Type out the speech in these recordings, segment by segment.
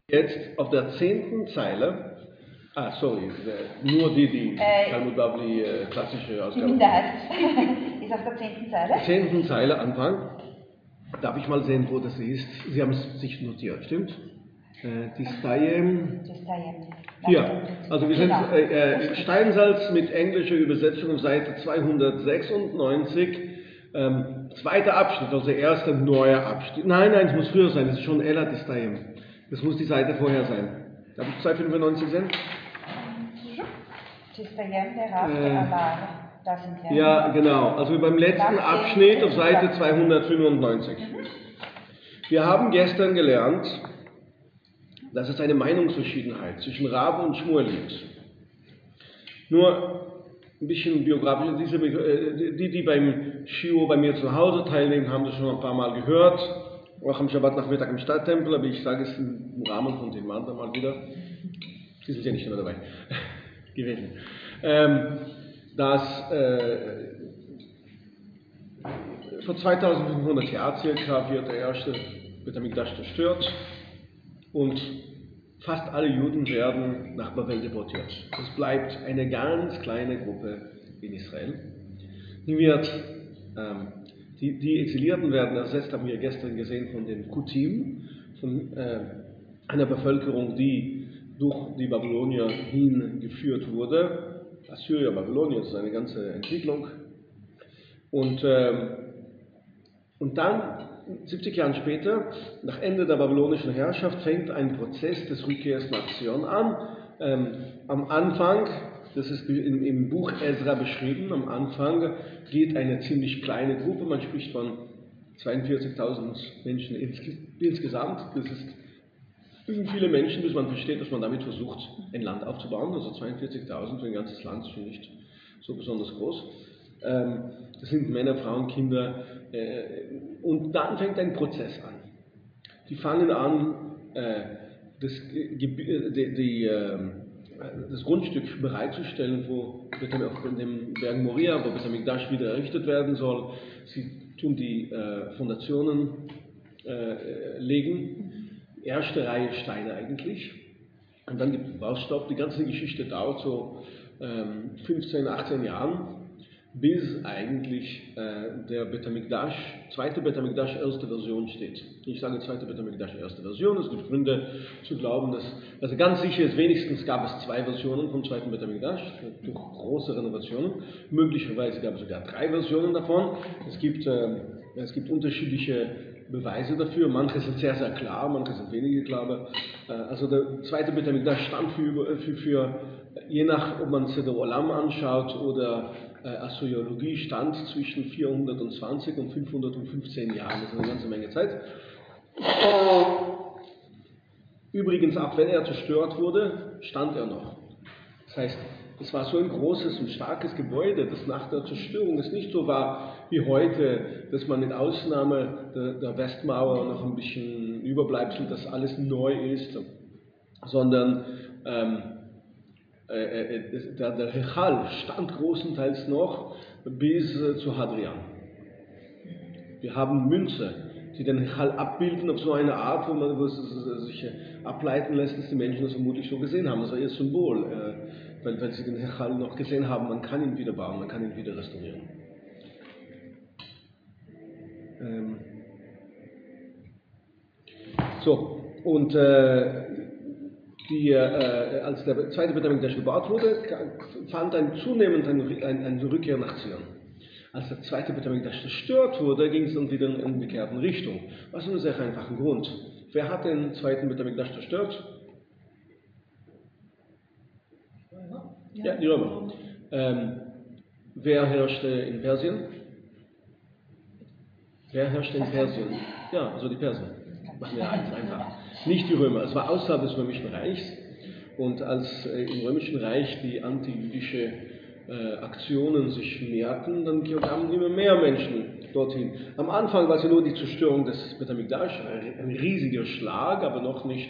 Jetzt auf der 10. Zeile, sorry, nur die Talmud Bavli klassische Die Ausgabe. Minderheit ist auf der 10. Zeile. 10. Zeile Anfang. Darf ich mal sehen, wo das ist? Sie haben es sich notiert, stimmt? Distayem. Hier, also wir sind Steinsalz mit englischer Übersetzung, Seite 296, zweiter Abschnitt, also erster neuer Abschnitt. Nein, es muss früher sein, es ist schon Ela Distayem. Das muss die Seite vorher sein. Darf ich 295 sehen? Distayem, der Rat der Alar. Da sind wir. Ja, genau. Also beim letzten Abschnitt auf Seite 295. Wir haben gestern gelernt, dass es eine Meinungsverschiedenheit zwischen Rab und Shmuel gibt. Nur ein bisschen biografisch, die beim Shiur bei mir zu Hause teilnehmen, haben das schon ein paar Mal gehört, auch am Shabbat-Nachmittag im Stadttempel, aber ich sage es im Rahmen von dem anderen mal wieder. Sie sind ja nicht immer dabei gewesen. Dass vor 2500 Jahren circa wird der erste Beit HaMikdash zerstört und fast alle Juden werden nach Babel deportiert. Es bleibt eine ganz kleine Gruppe in Israel. Die Exilierten werden ersetzt, haben wir gestern gesehen, von den Kutim, von einer Bevölkerung, die durch die Babylonier hingeführt wurde. Assyrier, Babylonier, das ist eine ganze Entwicklung. Und dann, 70 Jahre später, nach Ende der babylonischen Herrschaft, fängt ein Prozess des Rückkehrs nach Zion an. Am Anfang, das ist im Buch Ezra beschrieben, am Anfang geht eine ziemlich kleine Gruppe, man spricht von 42.000 Menschen insgesamt. Das ist viele Menschen, bis man versteht, dass man damit versucht, ein Land aufzubauen. Also 42.000 für ein ganzes Land ist schon nicht so besonders groß. Das sind Männer, Frauen, Kinder. Und dann fängt ein Prozess an. Die fangen an, das Grundstück bereitzustellen, wo auf dem Berg Moria, wo Beit HaMikdash wieder errichtet werden soll. Sie tun die Fondationen legen. Erste Reihe Steine eigentlich. Und dann gibt es Baustopp. Die ganze Geschichte dauert so 15, 18 Jahren, bis eigentlich der Beit HaMikdash, zweite Beit HaMikdash, erste Version steht. Ich sage zweite Beit HaMikdash, erste Version. Es gibt Gründe zu glauben, dass, also ganz sicher ist, wenigstens gab es 2 Versionen vom zweiten Beit HaMikdash, durch große Renovationen. Möglicherweise gab es sogar 3 Versionen davon. Es gibt unterschiedliche Beweise dafür. Manche sind sehr, sehr klar, manche sind weniger klar. Also der zweite Beit HaMikdash stand für je nach, ob man Seder Olam anschaut oder Assyriologie, stand zwischen 420 und 515 Jahren. Das ist eine ganze Menge Zeit. Übrigens, auch wenn er zerstört wurde, stand er noch. Das heißt, es war so ein großes und starkes Gebäude, dass nach der Zerstörung es nicht so war wie heute, dass man mit Ausnahme der Westmauer noch ein bisschen Überbleibsel, dass alles neu ist, sondern der Hechal stand großenteils noch bis zu Hadrian. Wir haben Münze, die den Hechal abbilden auf so eine Art, wo es sich ableiten lässt, dass die Menschen das vermutlich so gesehen haben. Das war ihr Symbol, weil sie den Hechal noch gesehen haben, man kann ihn wieder bauen, man kann ihn wieder restaurieren. So, und als der zweite Beit HaMikdash gebaut wurde, fand zunehmend eine Rückkehr nach Zion. Als der zweite Beit HaMikdash zerstört wurde, ging es dann wieder in eine bekehrten Richtung. Was einen sehr einfachen Grund. Wer hat den zweiten Beit HaMikdash zerstört? Ja, die Römer. Wer herrschte in Persien? Wer herrschte in Persien? Ja, also die Perser. Machen wir eins einfach. Nicht die Römer. Es war außerhalb des Römischen Reichs. Und als im Römischen Reich die antijüdische Aktionen sich mehrten, dann kamen immer mehr Menschen dorthin. Am Anfang war es ja nur die Zerstörung des Beit HaMikdash, ein riesiger Schlag, aber noch nicht,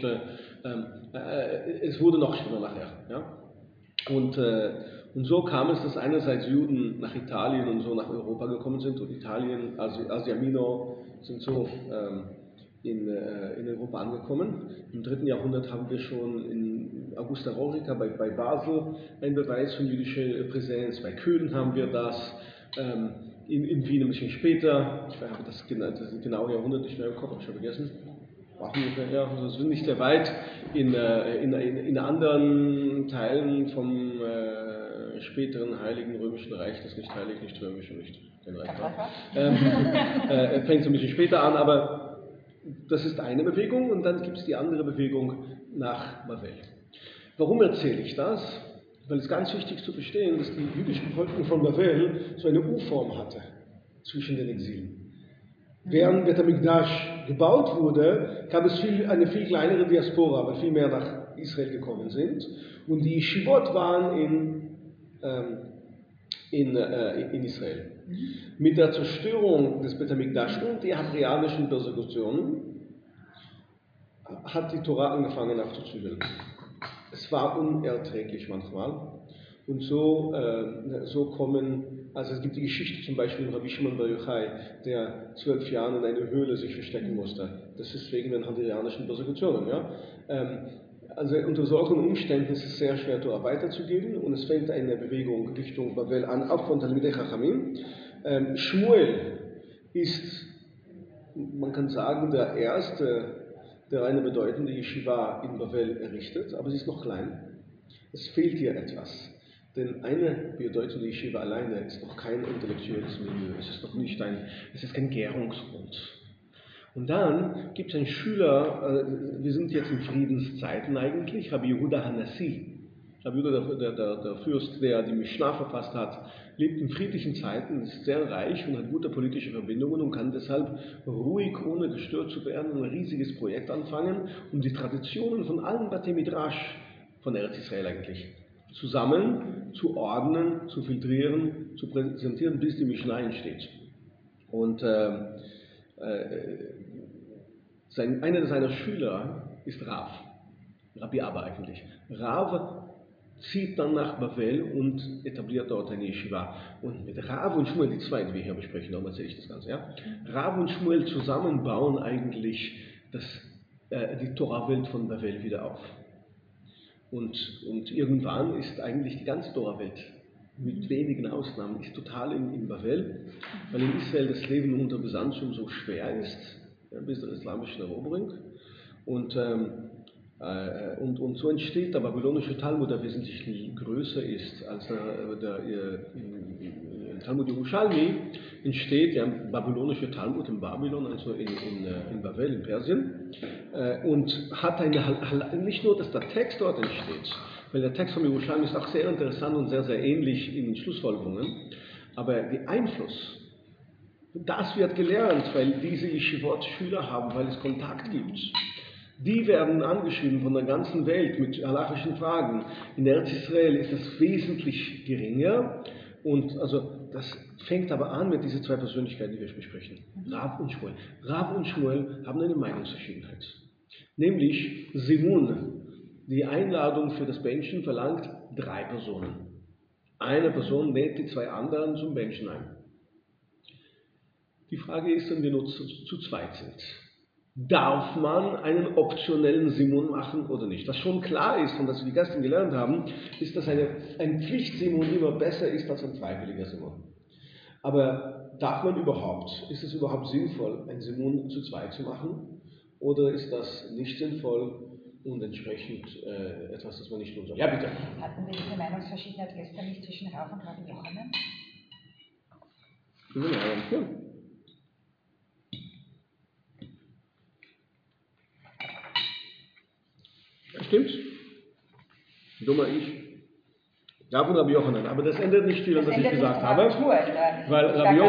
es wurde noch schlimmer nachher. Ja? Und so kam es, dass einerseits Juden nach Italien und so nach Europa gekommen sind, und Italien, Asia Minor, sind so in Europa angekommen. Im 3. Jahrhundert haben wir schon in Augusta Raurica bei Basel einen Beweis von jüdischer Präsenz. Bei Köln haben wir das. In Wien ein bisschen später. Ich habe das genaue Jahrhundert nicht mehr im Kopf, habe ich schon vergessen. Ja, das ist nicht sehr weit. In anderen Teilen vom späteren Heiligen Römischen Reich, das nicht heilig, nicht römisch und nicht kein Reich war, fängt es ein bisschen später an, aber das ist eine Bewegung und dann gibt es die andere Bewegung nach Babel. Warum erzähle ich das? Weil es ganz wichtig zu verstehen, dass die jüdische Bevölkerung von Babel so eine U-Form hatte zwischen den Exilen. Während Bet HaMikdash gebaut wurde, gab es eine viel kleinere Diaspora, weil viel mehr nach Israel gekommen sind. Und die Yeshivot waren in Israel. Mit der Zerstörung des Bet HaMikdash und der hadrianischen Persekutionen hat die Torah angefangen aufzuzügeln. Es war unerträglich manchmal. Und so kommen, also es gibt die Geschichte zum Beispiel von Rabbi Shimon Bar Yochai, der 12 Jahre in eine Höhle sich verstecken musste. Das ist wegen den hadrianischen Persekutionen. Ja? Also unter solchen Umständen ist es sehr schwer, Torah weiterzugeben und es fängt eine Bewegung Richtung Babel an, auch von Talmidei Chachamim. Shmuel ist, man kann sagen, der erste, der eine bedeutende Yeshiva in Babel errichtet, aber sie ist noch klein. Es fehlt hier etwas. Denn eine bedeutende Yeshiva alleine ist noch kein intellektuelles Milieu. Es ist kein Gärungsgrund. Und dann gibt es einen Schüler, wir sind jetzt in Friedenszeiten eigentlich, Rabbi Yehuda Hanassi. Rabbi Yehuda, der Fürst, der die Mishnah verfasst hat, lebt in friedlichen Zeiten, ist sehr reich und hat gute politische Verbindungen und kann deshalb ruhig, ohne gestört zu werden, ein riesiges Projekt anfangen, um die Traditionen von allen Batei Midrash von Eretz Israel eigentlich zusammen zu ordnen, zu filtrieren, zu präsentieren, bis die Mishnah entsteht. Und einer seiner Schüler ist Rav, Rabbi Abba eigentlich. Rav zieht dann nach Babel und etabliert dort eine Yeshiva. Und mit Rav und Shmuel, die zwei, die wir hier besprechen, darum erzähle ich das Ganze, ja? Rav und Shmuel zusammen bauen eigentlich die Torah-Welt von Babel wieder auf. Und irgendwann ist eigentlich die ganze Torah-Welt, mit wenigen Ausnahmen, ist total in Babel, weil in Israel das Leben unter Besatzung so schwer ist, bis zur islamischen Eroberung. Und so entsteht der babylonische Talmud, der wesentlich größer ist als der Talmud Yerushalmi, entsteht der babylonische Talmud in Babylon, also in Babel, in Persien, und hat nicht nur, dass der Text dort entsteht, weil der Text von Yerushalmi ist auch sehr interessant und sehr, sehr ähnlich in den Schlussfolgerungen, aber der Einfluss, das wird gelernt, weil diese Yeshivot Schüler haben, weil es Kontakt gibt. Die werden angeschrieben von der ganzen Welt mit halachischen Fragen. In Eretz Israel ist das wesentlich geringer. Und also das fängt aber an mit diesen zwei Persönlichkeiten, die wir besprechen. Rav und Shmuel. Rav und Shmuel haben eine Meinungsverschiedenheit. Nämlich Simun. Die Einladung für das Menschen verlangt 3 Personen. Eine Person lädt die 2 anderen zum Menschen ein. Die Frage ist, wenn wir nur zu zweit sind. Darf man einen optionellen Simun machen oder nicht? Was schon klar ist, und was wir gestern gelernt haben, ist, dass ein Pflichtsimun immer besser ist als ein freiwilliger Simun. Aber ist es überhaupt sinnvoll, ein Simun zu zweit zu machen? Oder ist das nicht sinnvoll und entsprechend etwas, das man nicht tun soll? Ja, bitte. Hatten wir diese Meinungsverschiedenheit gestern nicht zwischen Rav und Rabbi Yochanan? Ja. Stimmt? Dummer ich. Rav und Rabbi Yochanan. Aber das ändert nicht viel an was ich gesagt habe. Weil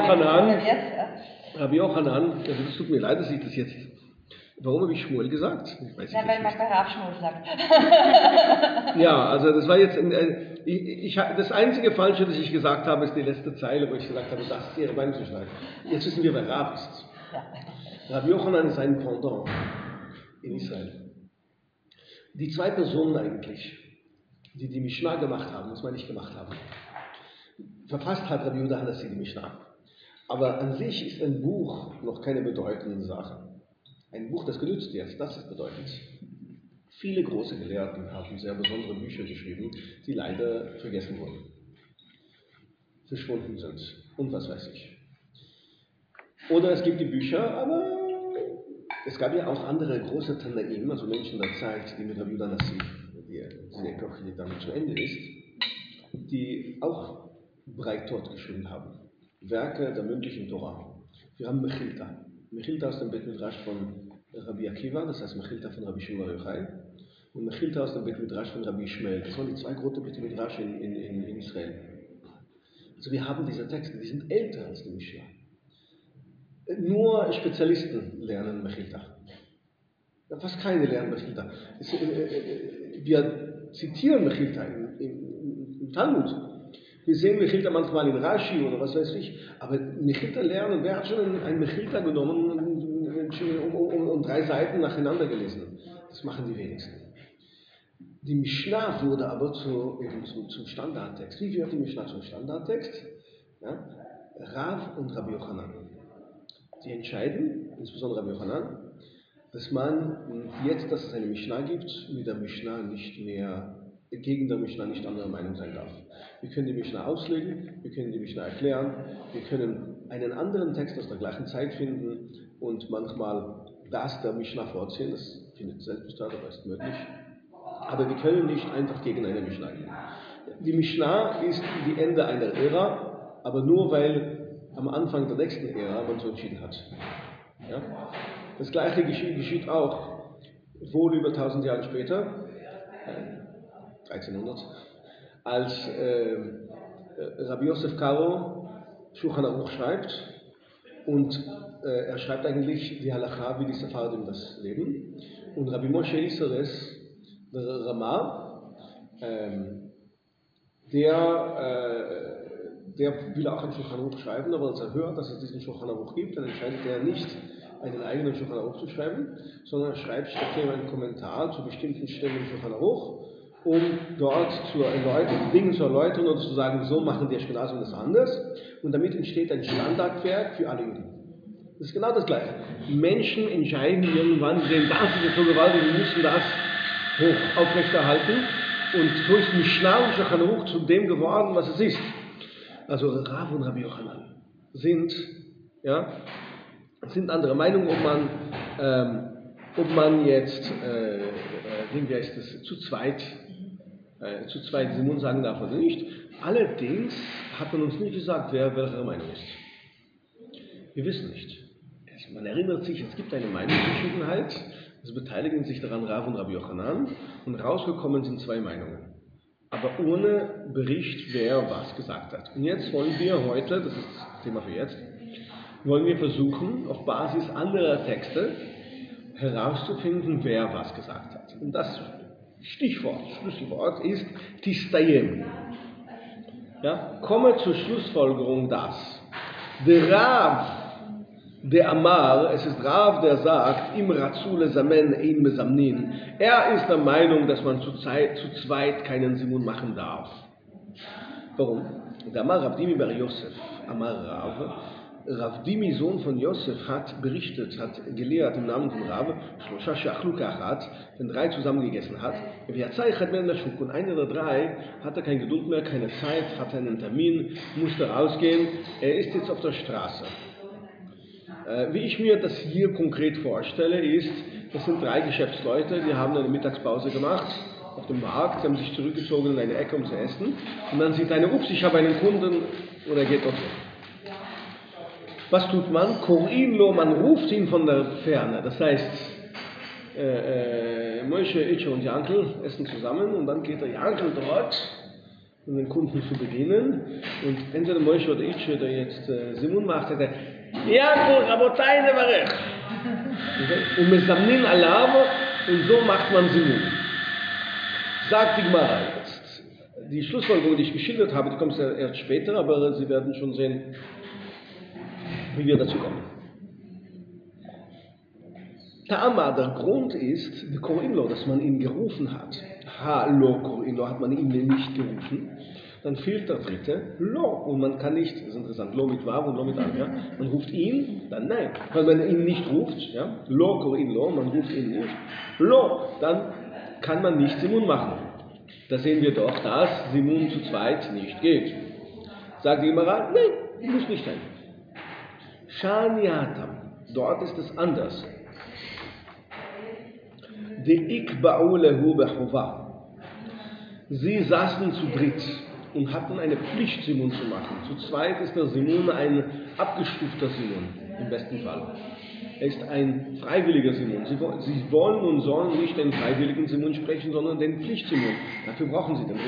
Rabbi Yochanan, also das tut mir leid, dass ich das jetzt. Warum habe ich Shmuel gesagt? Weil man bei Rav Shmuel sagt. Ja, also das war jetzt. Das einzige Falsche, das ich gesagt habe, ist die letzte Zeile, wo ich gesagt habe, das ist ihre Meinungsverschiedenheit. Jetzt wissen wir, wer Rav ist. Ja. Rabbi Yochanan ist ein Pendant in Israel. Die 2 Personen eigentlich, die die Mishnah gemacht haben, muss man nicht gemacht haben. Verfasst hat Rabbi Yehuda Hanassi die Mishnah. Aber an sich ist ein Buch noch keine bedeutende Sache. ein Buch, das genützt wird, das ist bedeutend. Viele große Gelehrten haben sehr besondere Bücher geschrieben, die leider vergessen wurden, verschwunden sind und was weiß ich. Oder es gibt die Bücher, aber es gab ja auch andere große Tanaim, also Menschen der Zeit, die mit Rabbi Yehuda Nassif, die Epoche, die damit zu Ende ist, die auch breit dort geschrieben haben. Werke der mündlichen Torah. Wir haben Mechilta. Mechilta aus dem Bet Midrash von Rabbi Akiva, das heißt Mechilta von Rabbi Shimon Bar Yochai, und Mechilta aus dem Bet Midrash von Rabbi Ishmael. Das waren die zwei großen Bet Midrash in Israel. Also wir haben diese Texte, die sind älter als die Mishnah. Nur Spezialisten lernen Mechilta. Fast keine lernen Mechilta. Wir zitieren Mechilta im Talmud. Wir sehen Mechilta manchmal in Rashi oder was weiß ich, aber Mechilta lernen, wer hat schon ein Mechilta genommen und 3 Seiten nacheinander gelesen? Das machen die wenigsten. Die Mishnah wurde aber zum Standardtext. Wie wird die Mishnah zum Standardtext? Ja? Rav und Rabbi Yochanan. Die entscheiden, insbesondere Rabbi Yochanan, dass man jetzt, dass es eine Mishnah gibt, mit der Mishnah nicht mehr, gegen der Mishnah nicht anderer Meinung sein darf. Wir können die Mishnah auslegen, wir können die Mishnah erklären, wir können einen anderen Text aus der gleichen Zeit finden und manchmal das der Mishnah vorziehen, das findet selten statt, aber ist möglich. Aber wir können nicht einfach gegen eine Mishnah gehen. Die Mishnah ist die Ende einer Ära, aber nur weil am Anfang der nächsten Ära man so entschieden hat. Ja? Das gleiche geschieht auch wohl über 1000 Jahre später, 1300, als Rabbi Yosef Karo Shulchan Aruch schreibt und er schreibt eigentlich die Halacha, wie die Sephardim das leben. Und Rabbi Moshe Isseres, der Ramah, der will auch einen Shulchan Aruch schreiben, aber als er hört, dass es diesen Shulchan Aruch gibt, dann entscheidet er nicht, einen eigenen Shulchan Aruch zu schreiben, sondern er schreibt stattdessen einen Kommentar zu bestimmten Stellen im Shulchan Aruch, um dort Dinge zu erläutern und zu sagen, so machen die Ashkenazim das anders. Und damit entsteht ein Standardwerk für alle Juden. Das ist genau das Gleiche. Die Menschen entscheiden irgendwann, sie sehen, das ist jetzt so gewaltig, wir müssen das hoch aufrechterhalten. Und so ist Mishnah und Shulchan Aruch zu dem geworden, was es ist. Also Rav und Rabbi Yochanan sind andere Meinungen, ob man jetzt zu zweit Simon sagen darf oder nicht. Allerdings hat man uns nicht gesagt, wer welcher Meinung ist. Wir wissen nicht. Man erinnert sich, es gibt eine Meinungsverschiedenheit, es beteiligen sich daran Rav und Rabbi Yochanan und rausgekommen sind 2 Meinungen. Aber ohne Bericht, wer was gesagt hat. Und jetzt wollen wir heute, das ist das Thema für jetzt, wollen wir versuchen, auf Basis anderer Texte herauszufinden, wer was gesagt hat. Und das Schlüsselwort ist Tistayem. Ja? Komme zur Schlussfolgerung, dass der Rav, der Amar, es ist Rav, der sagt, im Ratzule Samen ein Mesamnin. Er ist der Meinung, dass man zu zweit keinen Simun machen darf. Warum? Der Amar Rav Dimi bar Yosef, Amar Rav, Rav Dimi, Sohn von Yosef, hat berichtet, hat gelehrt im Namen von Rav, wenn 3 zusammen gegessen hat, und einer der 3 hatte keine Geduld mehr, keine Zeit, hatte einen Termin, musste rausgehen, er ist jetzt auf der Straße. Wie ich mir das hier konkret vorstelle, ist, das sind 3 Geschäftsleute, die haben eine Mittagspause gemacht auf dem Markt, sie haben sich zurückgezogen in eine Ecke, um zu essen, und dann sieht einer, ups, ich habe einen Kunden, und er geht dort weg. Was tut man? Korinlo, man ruft ihn von der Ferne. Das heißt, Moshe, Itche und Jankel essen zusammen und dann geht der Jankel dort, um den Kunden zu bedienen. Und entweder Moshe oder Itche, der jetzt Simun macht, sagt er, Jankel, Rabotai, Nevarech. Und Mesamnin Alav, und so macht man Simun. Sagt die Gemara jetzt. Die Schlussfolgerung, die ich geschildert habe, die kommt erst später, aber Sie werden schon sehen, wie wir dazu kommen. Ta'ama, der Grund ist, die Korinlo, dass man ihn gerufen hat. Ha-lo Korinlo, hat man ihn nicht gerufen. dann fehlt der dritte, Lo. Und man kann nicht, das ist interessant, Lo mit Wav und Lo mit An. Ja? Man ruft ihn, dann nein. Weil man ihn nicht ruft, ja? Lo, Korin, Lo, man ruft ihn nicht. Lo, dann kann man nicht Simun machen. Da sehen wir doch, dass Simun zu zweit nicht geht. Sagt die Gemara, nein, muss nicht sein. Shaniatam, dort ist es anders. De'ikba'u lehu bechova. Sie saßen zu dritt und hatten eine Pflicht, Simun zu machen. Zu zweit ist der Simun ein abgestufter Simun, im besten Fall. Er ist ein freiwilliger Simun. Sie wollen und sollen nicht den freiwilligen Simun sprechen, sondern den Pflichtsimun. Dafür brauchen sie den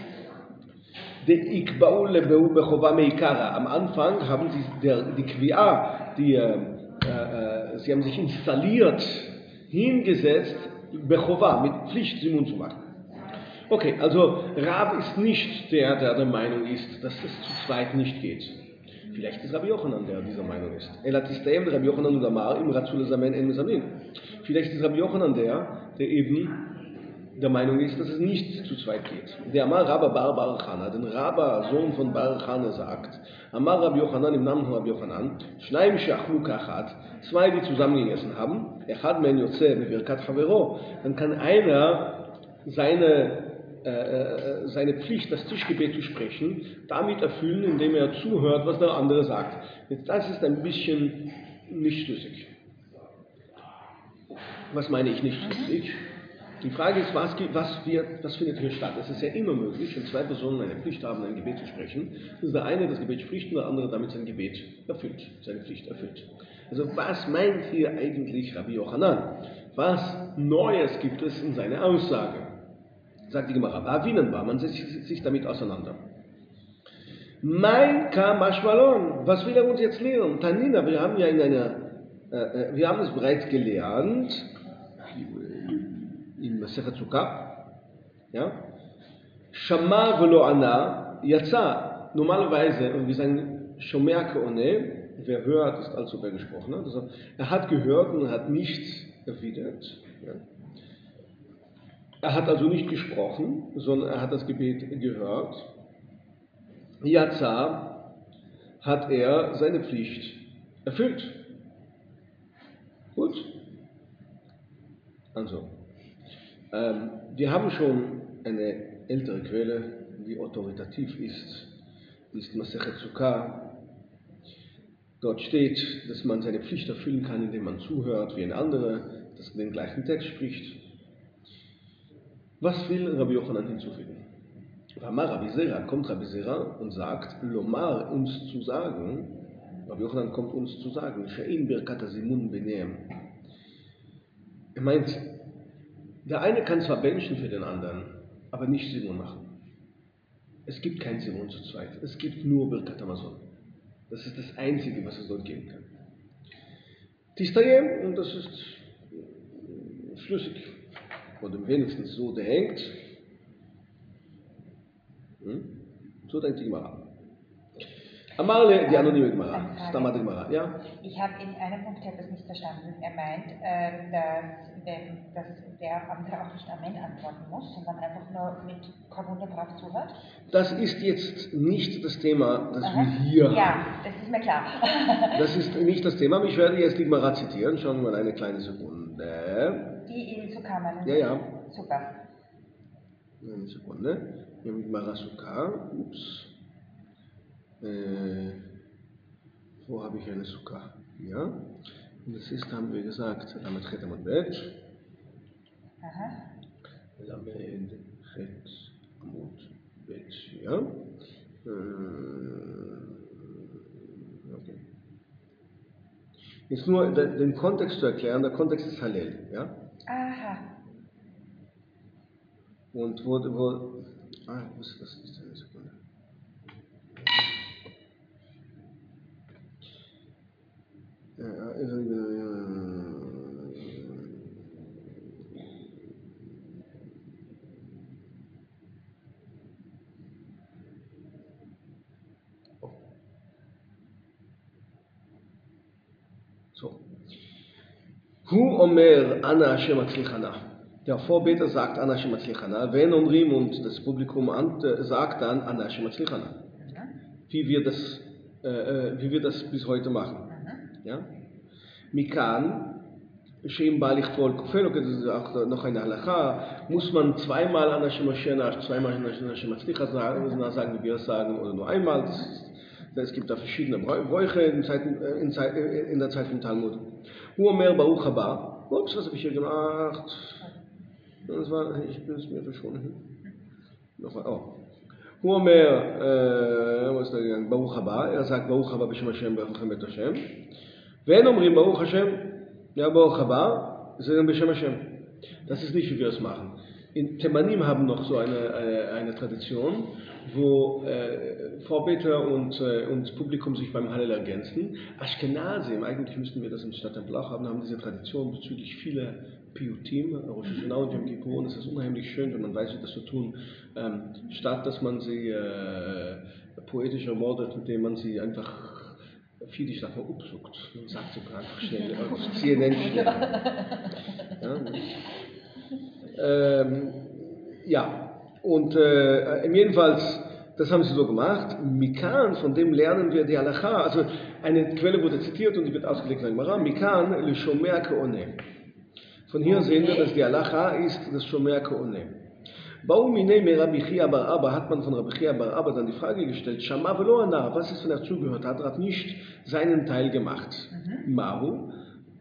dritten. Am Anfang haben sie die Qia, sie haben sich installiert, hingesetzt, Bechova, mit Pflicht Simun zu machen. Okay, also Rav ist nicht der Meinung ist, dass es zu zweit nicht geht. Vielleicht ist Rabbi Yochanan, der dieser Meinung ist. Rabbi Yochanan und Amar im Ratzul Zamen en Mesamin. Vielleicht ist Rabbi Yochanan der eben der Meinung ist, dass es nicht zu zweit geht. Der Amar Rabba Bar Chana, den Rabba, Sohn von Bar Chana, sagt, Amar Rabbi Yochanan im Namen von Rabbi Yochanan, Shnaim she'achlu kachat, zwei, die zusammen gegessen haben, Echad men yotze bebirkat chavero, dann kann einer seine Pflicht, das Tischgebet zu sprechen, damit erfüllen, indem er zuhört, was der andere sagt. Jetzt, das ist ein bisschen nicht schlüssig. Was meine ich nicht schlüssig? Die Frage ist, was findet hier statt? Es ist ja immer möglich, wenn zwei Personen eine Pflicht haben, ein Gebet zu sprechen, dass der eine das Gebet spricht und der andere damit sein Gebet erfüllt, seine Pflicht erfüllt. Also was meint hier eigentlich Rabbi Yochanan? Was Neues gibt es in seiner Aussage? Sagt die Gemara, man setzt sich damit auseinander. Mein Kamashmalon, was will er uns jetzt lehren? Tanina, wir haben es bereits gelernt, in Masechet Sukkah, ja? Shama velo ana, yatsa, normalerweise, und wir sagen, Shomer keone, wer hört, ist also wer gesprochen hat. Also, er hat gehört und hat nichts erwidert. Ja? Er hat also nicht gesprochen, sondern er hat das Gebet gehört. Yatsa hat er seine Pflicht erfüllt. Gut? Also, wir haben schon eine ältere Quelle, die autoritativ ist Masechet Sukkah. Dort steht, dass man seine Pflicht erfüllen kann, indem man zuhört, wie ein anderer, das den gleichen Text spricht. Was will Rabbi Yochanan hinzufügen? Kommt Rabbi Zera und sagt, Lomar, uns zu sagen, Rabbi Yochanan kommt uns zu sagen, She'in birkat hazimun benehem. Er meint, der eine kann zwar benchen für den anderen, aber nicht Simun machen. Es gibt kein Simun zu zweit. Es gibt nur Birkat Hamazon. Das ist das Einzige, was es dort geben kann. Tistayem, und das ist schlüssig. Oder wenigstens so denkt. So denkt die Gemara. Amarle, die anonyme Gemara. Stammat die Gemara, ja? Ich habe in einem Punkt etwas nicht verstanden. Er meint, dass der andere auch nicht Amen antworten muss, sondern einfach nur mit Kabunda brav zuhört. Das ist jetzt nicht das Thema, das wir hier haben. Ja, das ist mir klar. Das ist nicht das Thema. Ich werde jetzt die Gemara zitieren. Schauen wir mal eine kleine Sekunde. Die in Sukkah. Ja. Super. Eine Sekunde. Wir haben Gemara Sukkah. Ups. Wo habe ich eine Sukkah? Ja. Und das ist, haben wir gesagt, Lamed Chet Amud Bet. Lamed Chet Amud Bet. Ja. Okay. Jetzt nur den Kontext zu erklären. Der Kontext ist Hallel. Ja. Aha. Und wo ist das? Ist eine Sekunde. So. Hu Omer Ana Hashem Atzlichana. Der Vorbeter sagt Anashim Atzlichana, wenn Omrim und das Publikum sagt dann Anashim Atzlichana. Wie wir das bis heute machen. Ja? Mikan, Shem Balich Tol Kufel, das ist auch noch eine Halacha, muss man zweimal Anashim Atzlichana, zweimal Anashim Atzlichana sagen, wie wir es sagen, oder nur einmal. Es gibt da verschiedene Bräuche in der Zeit vom Talmud. Huomer Baruch Haba. Ups, was habe ich hier gemacht? Ich bin es mir verschwunden. Nochmal, Huomer, was ist da gegangen? Baruch Haba. Er sagt Baruch Haba B'Shem Hashem B'Chachem Bet Hashem. Wenn Omrim Baruch Hashem, ja Baruch Haba, sagen B'Shem Hashem. Das ist nicht, wie wir es machen. In Temanim haben noch so eine Tradition, wo Vorbeter und Publikum sich beim Hallel ergänzen. Ashkenazim, eigentlich müssten wir das im Stadttempel auch haben diese Tradition bezüglich vieler Piyutim, Rosh Hashanah und Yom Kippur. Und es ist unheimlich schön, wenn man weiß, wie das zu tun, statt dass man sie poetisch ermordet, indem man sie einfach viel, ich sag mal, upsucht. Man sagt sie einfach schnell, auf CNN schnell. Und jedenfalls, das haben sie so gemacht. Mikan, von dem lernen wir die Halacha. Also eine Quelle wurde zitiert und die wird ausgelegt in Gemara. Mikan le Shomer Ke'oneh. Von hier sehen wir, dass die Halacha ist das Shomer Ke'oneh. Bauminei me Rabbi Chia bar Abba hat man von Rabbi Chia bar Abba dann die Frage gestellt, Shama velo ana, was ist, wenn er zugehört hat? Er hat nicht seinen Teil gemacht. Mahu,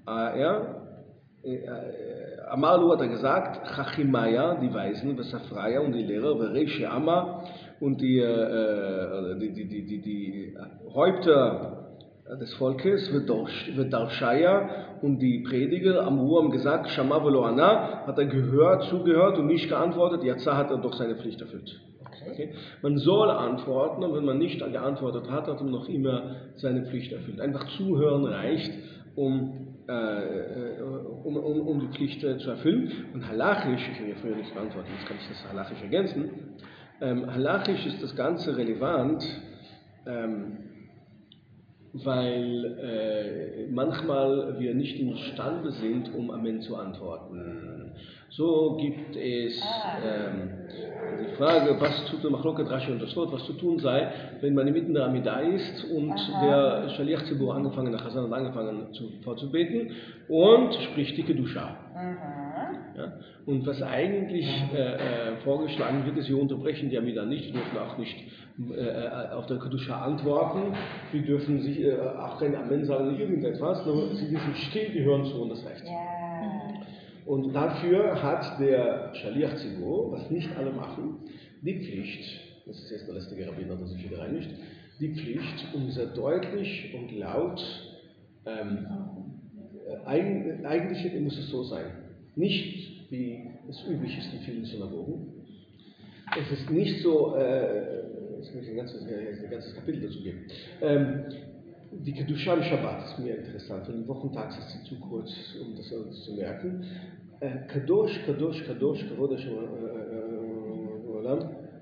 Amalu hat er gesagt, Chachimaya, die Weisen, Vesafraya und die Lehrer, Vereishi Amma und die Häupter des Volkes, Vedarshaya und die Prediger, Amru haben gesagt, Shama velo ana, hat er zugehört und nicht geantwortet, Yatsa hat er doch seine Pflicht erfüllt. Okay? Man soll antworten und wenn man nicht geantwortet hat, hat man noch immer seine Pflicht erfüllt. Einfach zuhören reicht, um die Pflicht zu erfüllen. Und halachisch, ich habe ja früher nicht geantwortet, jetzt kann ich das halachisch ergänzen, halachisch ist das Ganze relevant, weil manchmal wir nicht imstande sind, um Amen zu antworten. So gibt es die Frage, was zu tun, Machloket Rashi und das Wort, was zu tun sei, wenn man mitten der Amidah ist und der Shaliach Zibur angefangen, der Chazan hat angefangen vorzubeten und spricht die Kedusha. Ja? Und was eigentlich vorgeschlagen wird, ist, wir unterbrechen die Amidah nicht, wir dürfen auch nicht auf der Kedusha antworten, wir dürfen auch kein Amen sagen, nicht irgendetwas, nur sie sind still, die hören zu und das reicht. Und dafür hat der Shaliach Zibur, was nicht alle machen, die Pflicht, das ist jetzt der lästige Rabbiner, der sich wieder reinigt, die Pflicht, um sehr deutlich und laut, eigentlich muss es so sein, nicht wie es üblich ist in vielen Synagogen. Es ist nicht so, jetzt kann ich ein ganzes Kapitel dazu geben. Die Kedusha im Shabbat ist mir interessant, für den Wochentag ist sie zu kurz, um das zu merken. Kadosh, Kadosh, Kadosh, Kavod Hashem Olam.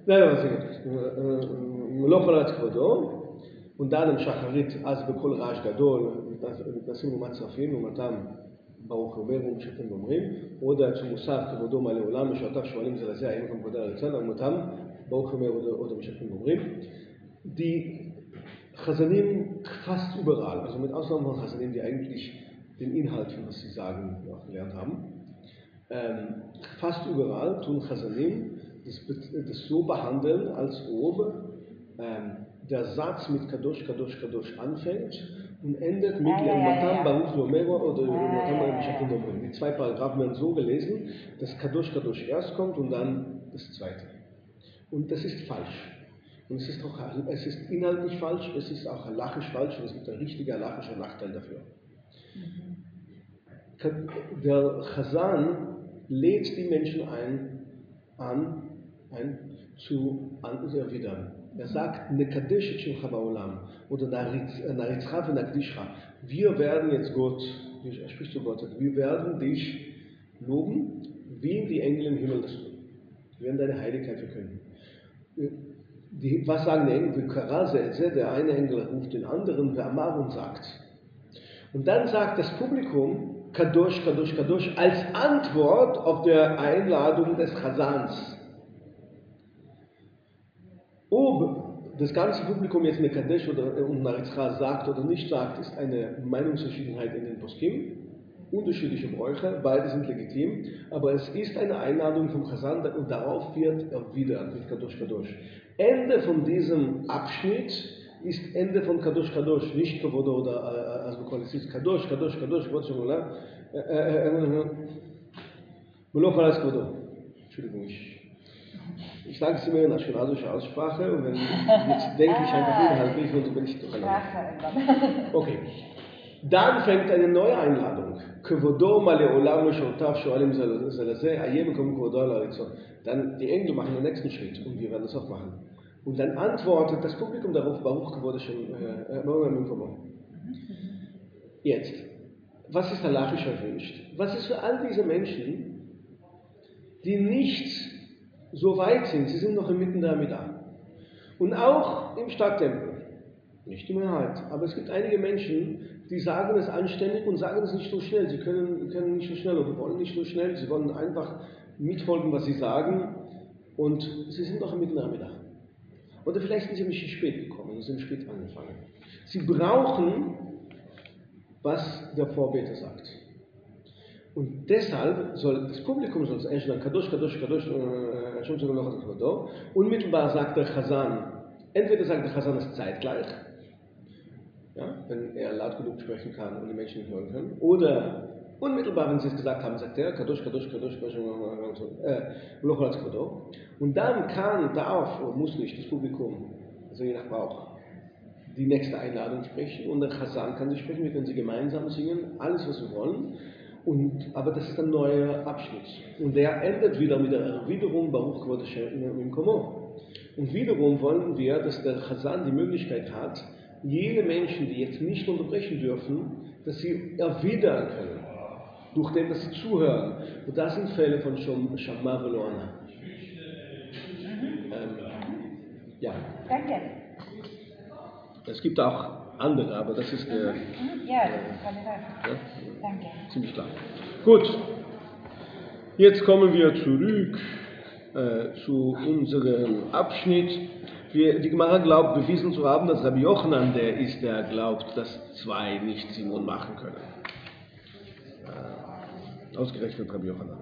Meloch Olat Kavodo. Und dann im Shacharit, Az Bekol Rash Gadol, Nasim Umatzrafim, Umatam Baruch Omer, Umshatim Omrim, oder zum Musaf, Kavodo Male Olam, Mishotav Shoalim Zelazeh, Ayim Kam Kodar Alitzan, Umatam Baruch Omer, oder Umshatim Omrim. Die Chazanim fast überall, also mit Ausnahme von Chazanim, die eigentlich den Inhalt von was sie sagen auch gelernt haben, fast überall tun Chazanim das so behandeln, als ob der Satz mit Kadosh, Kadosh, Kadosh anfängt und endet mit Matam Baruch Lomero oder Matam Baruch Shakim Lomero. Die zwei Paragraphen werden so gelesen, dass Kadosh, Kadosh erst kommt und dann das zweite. Und das ist falsch. Und es ist inhaltlich falsch, es ist auch halachisch falsch und es gibt ein richtiger halachischer Nachteil dafür. Der Chazan lädt die Menschen zu erwidern. Er sagt, Nekadesh et Shemcha ba'olam oder Naritzcha v'nakdishcha. Wir werden jetzt Gott, er spricht zu Gott, wir werden dich loben, wie die Engel im Himmel das tun. Wir werden deine Heiligkeit verkünden. Was sagen die Engel? Der eine Engel ruft den anderen, wer Amar und sagt. Und dann sagt das Publikum, Kadosh, Kadosh, Kadosh als Antwort auf die Einladung des Chazans. Ob das ganze Publikum jetzt Mekadesh und Naritzcha sagt oder nicht sagt, ist eine Meinungsverschiedenheit in den Poskim. Unterschiedliche Bräuche, beide sind legitim, aber es ist eine Einladung vom Chazan und darauf wird er wieder mit Kadosh Kadosh. Ende von diesem Abschnitt ist Ende von Kadosh Kadosh, nicht Kavod oder also Kadosh, Kadosh, Kadosh, Kavod, Entschuldigung, ich sage es immer in aschkenasischer Aussprache und jetzt denke ich einfach inhaltlich und so bin ich durcheinander. Okay. Dann fängt eine neue Einladung. Dann die Engel machen den nächsten Schritt und wir werden das auch machen. Und dann antwortet das Publikum darauf, Baruch Kavod Hashem. Jetzt, was ist halachisch erwünscht? Was ist für all diese Menschen, die nicht so weit sind, sie sind noch inmitten der Amidah. Und auch im Stadttempel. Nicht die Mehrheit, aber es gibt einige Menschen, die sagen es anständig und sagen es nicht so schnell. Sie können nicht so schnell oder wollen nicht so schnell. Sie wollen einfach mitfolgen, was sie sagen und sie sind noch inmitten der Amidah. Oder vielleicht sind sie ein bisschen spät gekommen und sind spät angefangen. Sie brauchen, was der Vorbeter sagt. Und deshalb soll das Publikum erst sagen, Kadosh, Kadosh, Kadosh, unmittelbar sagt der Chazan, entweder sagt der Chazan es zeitgleich, ja, wenn er laut genug sprechen kann und die Menschen nicht hören können, oder unmittelbar, wenn sie es gesagt haben, sagt er, Kadosh, Kadosh, Kadosh, Kadosh, und dann darf oder muss nicht das Publikum, also je nach Brauch, die nächste Einladung sprechen und der Chazan kann sie sprechen, wir können sie gemeinsam singen, alles was wir wollen. Aber das ist ein neuer Abschnitt. Und der endet wieder mit der Erwiderung Baruch Kavod Hashem im Komo. Und wiederum wollen wir, dass der Chazan die Möglichkeit hat, jene Menschen, die jetzt nicht unterbrechen dürfen, dass sie erwidern können. Durch den, dass sie zuhören. Und das sind Fälle von Shama velo Ana. Ja. Danke. Es gibt auch andere, aber das ist der. Ja, das ist relevant. Ja? Danke. Ziemlich klar. Gut, jetzt kommen wir zurück zu unserem Abschnitt. Die Gemara glaubt, bewiesen zu haben, dass Rabbi Yochanan der ist, der glaubt, dass zwei nicht Simon machen können. Ausgerechnet Rabbi Yochanan.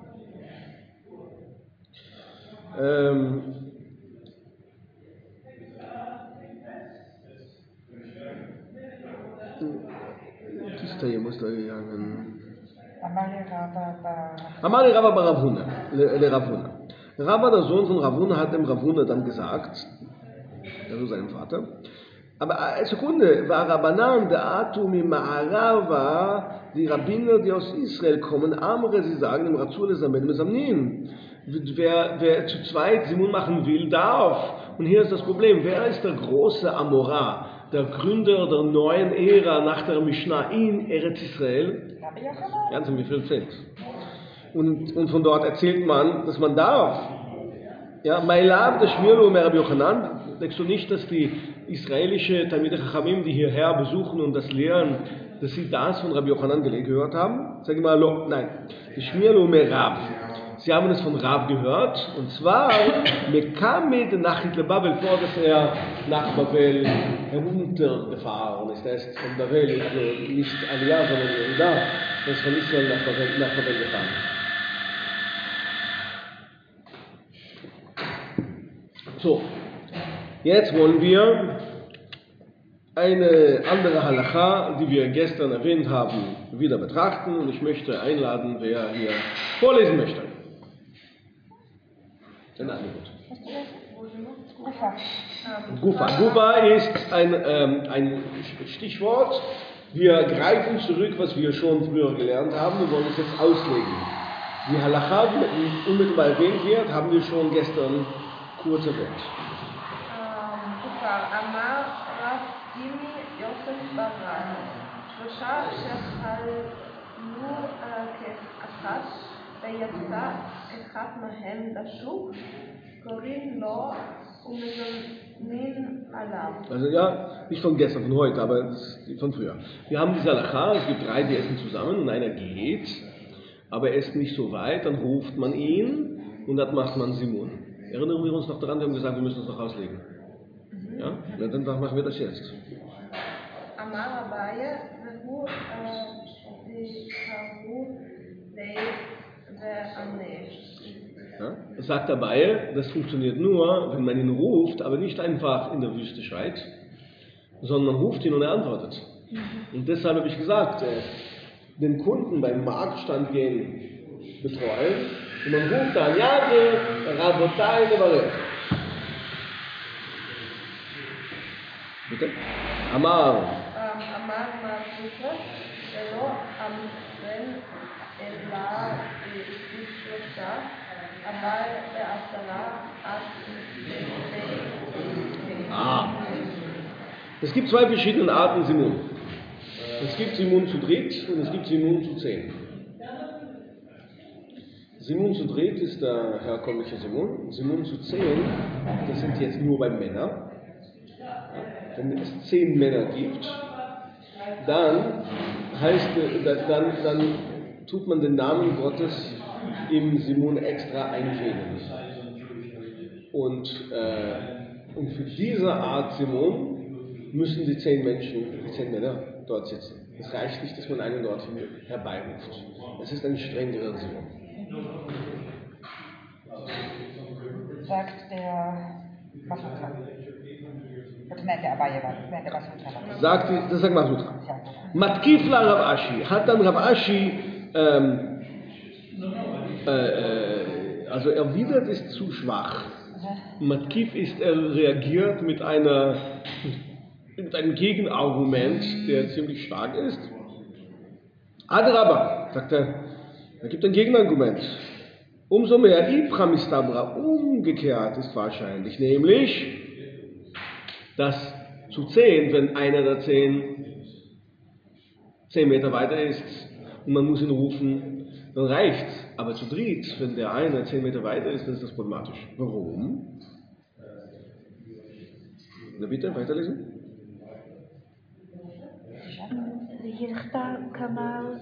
Amali Rava bar Rav Huna, Rav Huna. Rava, der Sohn von Rav Huna, hat dem Rav Huna dann gesagt, also seinem Vater, aber eine Sekunde, war Rabbanan, der Atu Mima'arava, die Rabbiner, die aus Israel kommen, Amre, sie sagen, im Ratzul Samen Mesamnin, wer zu zweit Simon machen will, darf. Und hier ist das Problem, wer ist der große Amora? Der Gründer der neuen Ära nach der Mishnah in Eretz Israel, ganz im Gefilmfeld. Und von dort erzählt man, dass man darf. Ja, Mailab, der Shmirlo, Rabbi Yochanan, denkst du nicht, dass die israelische Talmidei Chachamim, die hierher besuchen und das lehren, dass sie das von Rabbi Yochanan gehört haben? Sag ich mal, nein. Der Shmirlo, Rav. Sie haben es von Rav gehört, und zwar Mekamed Nachit Babel, vor dass er nach Babel heruntergefahren ist. Er ist von Babel, also nicht Aliyah, sondern Yehuda, er ist von Israel nach Babel gefahren. So, jetzt wollen wir eine andere Halacha, die wir gestern erwähnt haben, wieder betrachten, und ich möchte einladen, wer hier vorlesen möchte. Ein Angebot. Gufa. Gufa ist ein Stichwort. Wir greifen zurück, was wir schon früher gelernt haben. Wir wollen es jetzt auslegen. Die Halacha, die unmittelbar erwähnt wird, haben wir schon gestern kurz erwähnt. Gufa, Amar, Rav Imi, Yosef Baran, Shlosha Shechalnu Ke'achat, ויצא אחד מהם לשוק קוראים לו ומזמנים עליו. Also ja, nicht von gestern, von heute, aber von früher. Wir haben diese Halacha, es gibt 3, die essen zusammen und einer geht, aber er ist nicht so weit, dann ruft man ihn und dann macht man Simun. Erinnern wir uns noch daran, wir haben gesagt, wir müssen uns noch auslegen. Ja? Na, dann machen wir das jetzt. אמר אביי והוא דיברו וענה. Ja? Das sagt dabei, das funktioniert nur, wenn man ihn ruft, aber nicht einfach in der Wüste schreit, sondern man ruft ihn und er antwortet. Und deshalb habe ich gesagt, den Kunden beim Marktstand gehen betreuen und man ruft dann, Yade, Rabotai, Nevarech. Bitte? Amar. אמר מרדכי ולא אמרן אלא בשלושה אבל בעשרה עד Es gibt 2 verschiedene Arten Simun. Es gibt Simun zu dritt und es gibt Simun zu 10. Simun zu dritt ist der herkömmliche Simun. Simun zu 10, das sind jetzt nur bei Männern. Wenn es 10 Männer gibt, dann dann tut man den Namen Gottes im Simun extra einfügen. Und für diese Art Simun müssen die 10 Männer dort sitzen. Es reicht nicht, dass man einen dorthin herbeiruft. Es ist ein strengerer Simun. Sagt der Masutra. Nein, der Abaye war das. Nein, der Masutra. Das sagt Masutra. Matkif la Rav Ashi. Hat dann Rav Ashi, also erwidert ist zu schwach. Matkif ist, er reagiert mit einem Gegenargument, der ziemlich stark ist. Adraba, sagt er gibt ein Gegenargument. Umso mehr Ibra Mistabra, umgekehrt ist wahrscheinlich, nämlich, dass zu 10, wenn einer der 10 Meter weiter ist und man muss ihn rufen, dann reicht's. Aber zu dritt, wenn der eine 10 Meter weiter ist, dann ist das problematisch. Warum? Na bitte, weiterlesen. וירתה כמר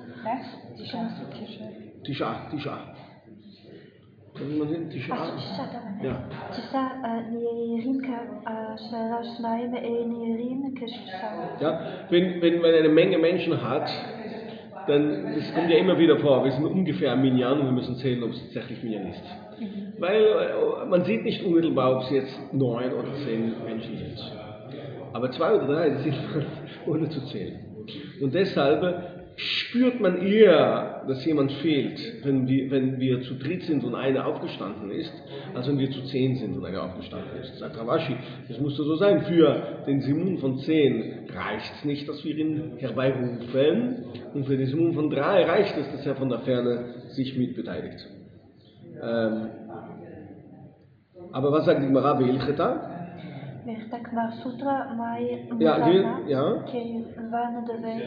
Tisha. Kann man sehen? Tisha. Ja. תשע נערים כאשר שניים נערים כשישה. Ja, wenn man eine Menge Menschen hat, dann, das kommt ja immer wieder vor, wir sind ungefähr ein Minyan und wir müssen zählen, ob es tatsächlich Minyan ist. Weil man sieht nicht unmittelbar, ob es jetzt 9 oder 10 Menschen sind. Aber 2 oder 3, das sieht man ohne zu zählen. Und deshalb spürt man eher, dass jemand fehlt, wenn wir zu dritt sind und einer aufgestanden ist, als wenn wir zu 10 sind und einer aufgestanden ist. Sagt Rav Ashi, das muss so sein. Für den Simun von 10 reicht es nicht, dass wir ihn herbeirufen. Und für den Simun von 3 reicht es, dass er von der Ferne sich mitbeteiligt. Aber was sagt die Gemara bei Ilcheta? וירתה כמר סוטרה מאי Ja. כיוון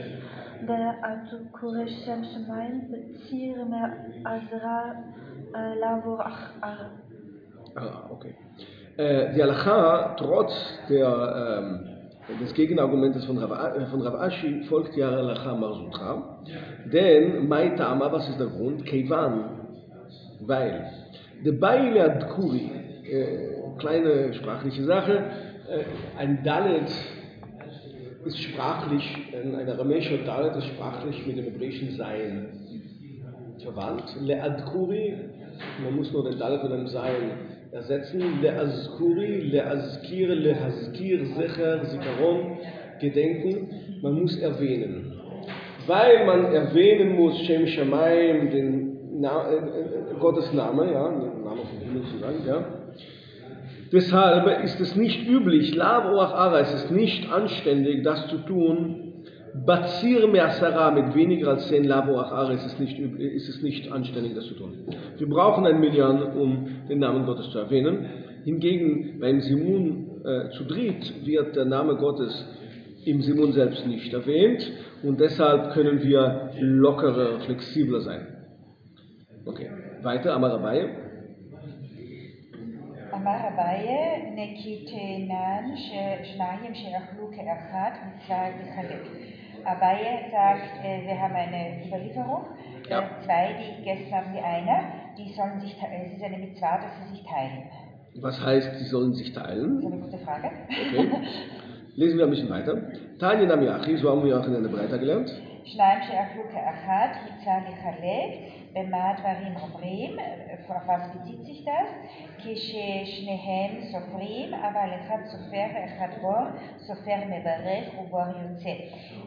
דעתו שם שמיים בציר מעזרה לעבור אחר. Okay. Die Halacha, trotz des Gegenargumentes von Rav Ashi, folgt die Halacha Marsutra. Denn, Mai Tama, was ist der Grund? Keivan, weil. De Baile Adkuri, kleine sprachliche Sache, ein Dalet ist sprachlich, ein aramäischer Dalet ist sprachlich mit dem hebräischen Sein verwandt. Le'adkuri, man muss nur den Dalet mit einem Sein ersetzen. Le'azkuri, le'azkir, le'hazkir, Secher, Zikaron, Gedenken, man muss erwähnen. Weil man erwähnen muss, Shem Shamayim, Gottes Name, ja, den Namen vom Himmel zu sagen, ja. Deshalb ist es nicht üblich, es ist nicht anständig, das zu tun. Batzir me'asara, mit weniger als 10 Lavoach Ara, ist es nicht anständig, das zu tun. Wir brauchen ein Minyan, um den Namen Gottes zu erwähnen. Hingegen beim Simun zu dritt wird der Name Gottes im Simun selbst nicht erwähnt und deshalb können wir lockerer, flexibler sein. Okay, weiter, Amar Abaye. אמר אביי, נקיתנן שניים שאכלו כאחד מצווה לחלק. Abaye sagt, wir haben eine Überlieferung, zwei, die gegessen haben wie einer, die sollen sich teilen. Es ist eine Mitzvah, dass sie sich teilen. Was heißt, sie sollen sich teilen? Das ist eine gute Frage. Okay. Lesen wir ein bisschen weiter. Tanya Namiachi, so haben wir auch in einer Breite gelernt. שניים שאכלו כאחד, מצווה לחלק, במה הדברים אומרים, auf was bezieht sich das? כששניהם סופרים, אבל אחד סופר ואחד בור, סופר מברך ובור יוצא.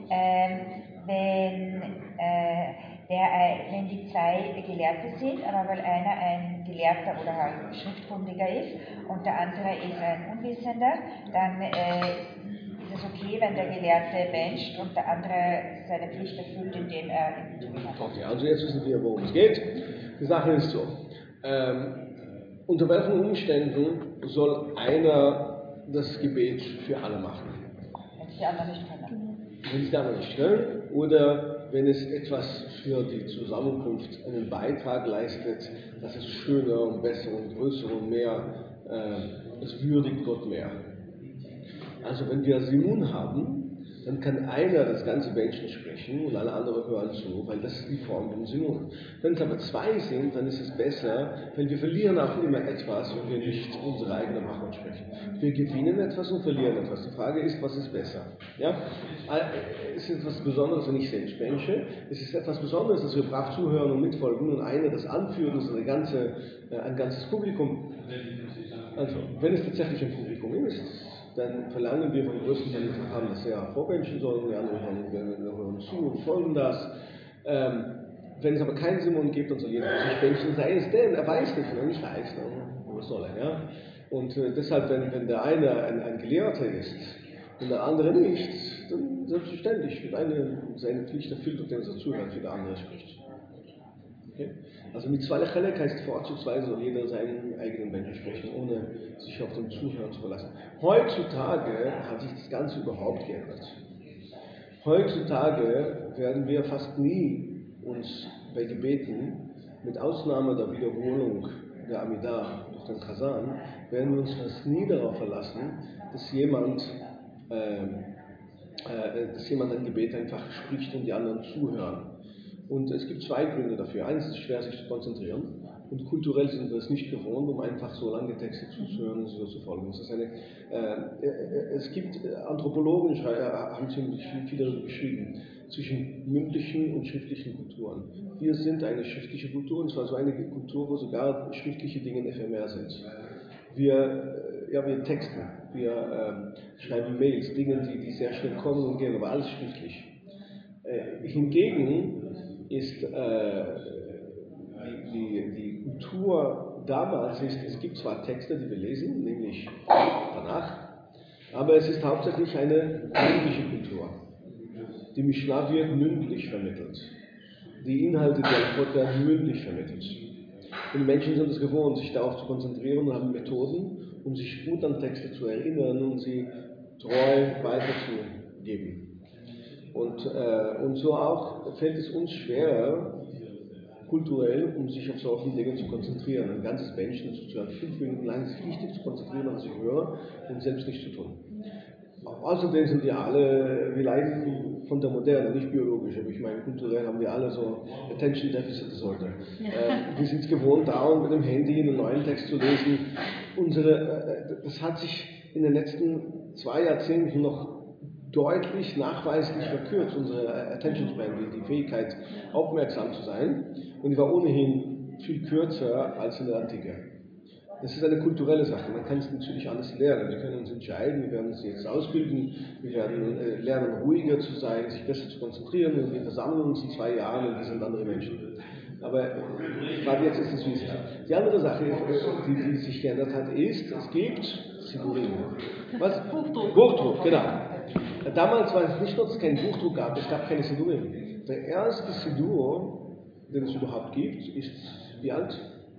Wenn die zwei Gelehrte sind, aber weil einer ein Gelehrter oder halt Schriftkundiger ist und der andere ist ein Unwissender, dann ist es okay, wenn der Gelehrte bencht und der andere seine Pflicht erfüllt, indem er im Tun hat. Okay, also jetzt wissen wir, worum es geht. Die Sache ist so. Unter welchen Umständen soll einer das Gebet für alle machen? Wenn es die anderen nicht können. Wenn es die anderen nicht können oder wenn es etwas für die Zusammenkunft einen Beitrag leistet, dass es schöner und besser und größer und mehr, es würdigt Gott mehr. Also wenn wir Simun haben, dann kann einer das ganze Menschen sprechen und alle anderen hören zu, weil das ist die Form von Simun. Wenn es aber zwei sind, dann ist es besser, weil wir verlieren auch immer etwas, wenn wir nicht unsere eigene Machung sprechen. Wir gewinnen etwas und verlieren etwas. Die Frage ist, was ist besser? Ja? Es ist etwas Besonderes, wenn ich selbst spreche. Es ist etwas Besonderes, dass wir brav zuhören und mitfolgen und einer das anführt und so ein ganzes Publikum. Also, wenn es tatsächlich ein Publikum ist, dann verlangen wir vom größten Teil des Programms, dass er vorbenchen soll, die anderen hören zu und folgen das. Wenn es aber keinen Simon gibt, dann soll jeder für sich benchen, sei es denn, er weiß nicht, wenn er nicht weiß, dann was soll er, ja? Und deshalb, wenn der eine ein Gelehrter ist und der andere nicht, dann selbstverständlich wird eine seine Pflicht erfüllt, indem er zuhört, wie der andere spricht. Okay? Also mit zwei Lechalek heißt vorzugsweise soll jeder seinen eigenen Menschen sprechen, ohne sich auf den Zuhörer zu verlassen. Heutzutage hat sich das Ganze überhaupt geändert. Heutzutage werden wir fast nie uns bei Gebeten, mit Ausnahme der Wiederholung der Amidah durch den Chazan, werden wir uns fast nie darauf verlassen, dass jemand ein Gebet einfach spricht und die anderen zuhören. Und es gibt zwei Gründe dafür. Eins ist es schwer, sich zu konzentrieren. Und kulturell sind wir es nicht gewohnt, um einfach so lange Texte zuzuhören und so zu folgen. Es gibt Anthropologen, haben ziemlich viel darüber geschrieben, zwischen mündlichen und schriftlichen Kulturen. Wir sind eine schriftliche Kultur, und zwar so eine Kultur, wo sogar schriftliche Dinge ephemer sind. Wir texten, wir schreiben Mails, Dinge, die sehr schnell kommen und gehen, aber alles schriftlich. Hingegen ist die Kultur damals es gibt zwar Texte, die wir lesen, nämlich danach, aber es ist hauptsächlich eine mündliche Kultur. Die Mishnah wird mündlich vermittelt. Die Inhalte der Antwort werden mündlich vermittelt. Und die Menschen sind es gewohnt, sich darauf zu konzentrieren und haben Methoden, um sich gut an Texte zu erinnern und sie treu weiterzugeben. Und so auch fällt es uns schwer, kulturell, um sich auf solche Dinge zu konzentrieren. Ein ganzes Menschen zuzuhören, 5 Minuten lang sich richtig zu konzentrieren, was ich höre, und selbst nicht zu tun. Außerdem sind wir leiden von der Moderne, nicht biologisch, aber ich meine, kulturell haben wir alle so Attention Deficit Disorder. Wir sind es gewohnt, dauernd mit dem Handy einen neuen Text zu lesen. Das hat sich in den letzten 2 Jahrzehnten noch deutlich nachweislich verkürzt, unsere Attention Span, die Fähigkeit, aufmerksam zu sein. Und die war ohnehin viel kürzer als in der Antike. Das ist eine kulturelle Sache. Man kann es natürlich alles lernen. Wir können uns entscheiden, wir werden uns jetzt ausbilden, wir werden lernen, ruhiger zu sein, sich besser zu konzentrieren, und wir versammeln uns in 2 Jahren und wir sind andere Menschen. Aber gerade jetzt ist es wie es ist. Die andere Sache, die sich geändert hat, ist, es gibt Sidurim. Was? Buchdruck, genau. Damals war es nicht nur, dass es keinen Buchdruck gab, es gab keine Sidurim. Der erste Sidur, den es überhaupt gibt, ist wie alt?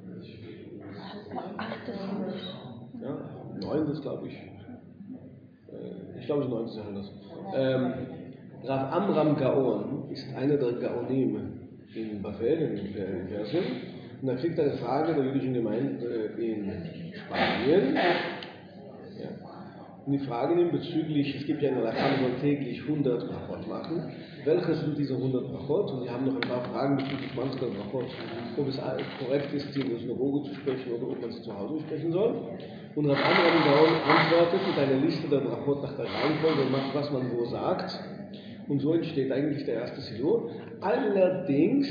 8. Ja, 9. glaube ich. Ich glaube, es ist 9. Jahrhundert. Rav Amram Gaon ist einer der Gaonim in Bavel, in Persien. Und er kriegt eine Frage der jüdischen Gemeinde in Spanien. Ja. Und ich frage ihn bezüglich, es gibt ja eine Lacha, man soll täglich 100 Brachot machen. Welche sind diese 100 Brachot? Und wir haben noch ein paar Fragen bezüglich mancher Brachot, ob es korrekt ist, sie in der Synagoge zu sprechen oder ob man sie zu Hause sprechen soll. Und Rav Amram Gaon antwortet mit einer Liste der Brachot nach der Reihenfolge und macht, was man wo sagt. Und so entsteht eigentlich der erste Sidur. Allerdings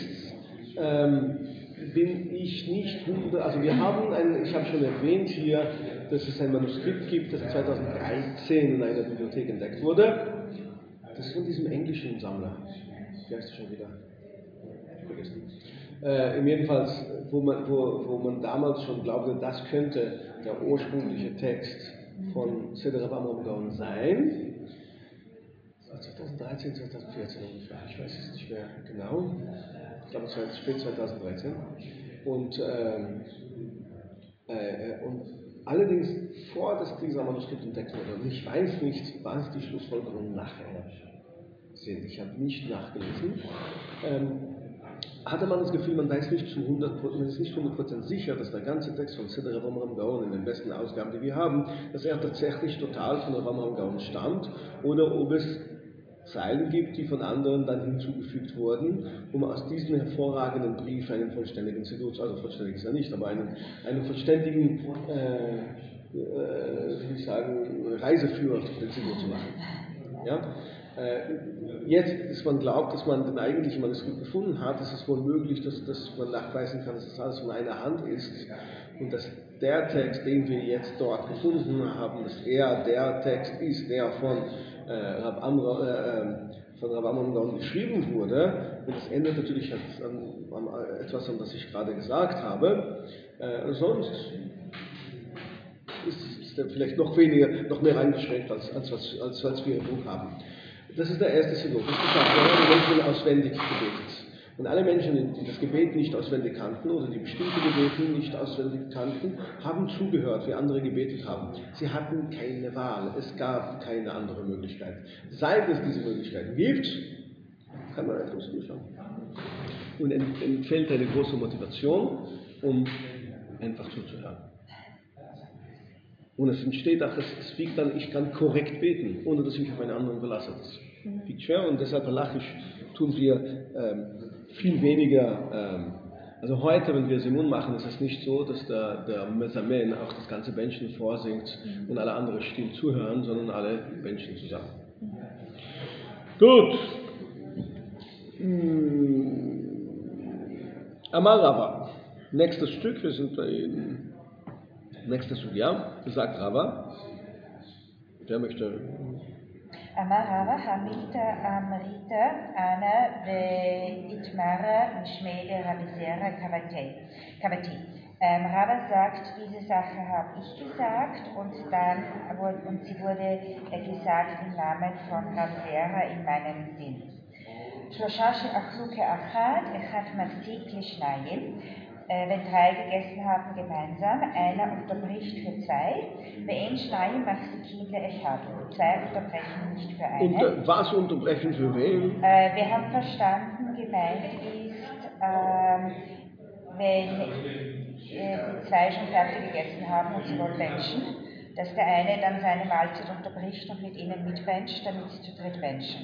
bin ich nicht, also wir haben ich habe schon erwähnt hier, dass es ein Manuskript gibt, das 2013 in einer Bibliothek entdeckt wurde. Das ist von diesem englischen Sammler. Wie heißt er schon wieder? Vergessen. Jedenfalls, wo man damals schon glaubte, das könnte der ursprüngliche Text von Seder Rav Amram Gaon sein. 2013, 2014 ungefähr, ich weiß es nicht mehr genau. Ich glaube, es war spät 2013. Und allerdings vor, dass dieser Manuskript entdeckt wurde, und ich weiß nicht, was die Schlussfolgerung nachher sind. Ich habe nicht nachgelesen. Hatte man das Gefühl, man ist nicht zu 100% sicher, dass der ganze Text von Seder Rav Amram Gaon in den besten Ausgaben, die wir haben, dass er tatsächlich total von Rav Amram Gaon stammt, oder ob es Zeilen gibt, die von anderen dann hinzugefügt wurden, um aus diesem hervorragenden Brief einen vollständigen Sidur, also vollständig ist er nicht, aber einen vollständigen, Reiseführer durch den Sidur zu machen. Ja? Jetzt ist man glaubt, dass man den eigentlichen Manuskript gefunden hat, ist es wohl möglich, dass man nachweisen kann, dass das alles von einer Hand ist und dass der Text, den wir jetzt dort gefunden haben, dass er der Text ist, der von Rav Amram Gaon geschrieben wurde. Und das ändert natürlich an etwas, an das ich gerade gesagt habe. Sonst ist er vielleicht noch mehr eingeschränkt, als wir im Buch haben. Das ist der erste Sidur. Das ist gesagt, wir haben die Menschen auswendig gebetet. Und alle Menschen, die das Gebet nicht auswendig kannten oder die bestimmte Gebete nicht auswendig kannten, haben zugehört, wie andere gebetet haben. Sie hatten keine Wahl, es gab keine andere Möglichkeit. Seit es diese Möglichkeit gibt, kann man etwas zuschauen. Und entfällt eine große Motivation, um einfach zuzuhören. Und es entsteht auch, es wiegt dann, ich kann korrekt beten, ohne dass ich mich auf einen anderen verlasse. Das wiegt schwer und deshalb halachisch tun wir viel weniger. Also heute, wenn wir Simun machen, ist es nicht so, dass der Mesamen auch das ganze Benchen vorsingt und alle anderen still zuhören, sondern alle Benchen zusammen. Gut. Amar Rava. Nächstes Stück, wir sind bei nächstes Sugya, sagt Rava. Wer möchte? Amar Rava Hamilta Amrita Ana Ve'itmara Mishmei Rabbi Zera Kavati. Rava sagt, diese Sache habe ich gesagt und sie wurde gesagt im Namen von Rabbi Zera in meinem Dienst. Shlosha she'achlu ke'achad, echad mafsik lishnayim. Wenn drei gegessen haben gemeinsam, einer unterbricht für zwei, ve'en shnayim mafsikin le'echad. Zwei unterbrechen nicht für einen. Und was unterbrechen für wen? Wir haben verstanden, gemeint ist, wenn die zwei schon fertig gegessen haben und sie wollen benchen, dass der eine dann seine Mahlzeit unterbricht und mit ihnen mitbencht, damit sie zu dritt benchen.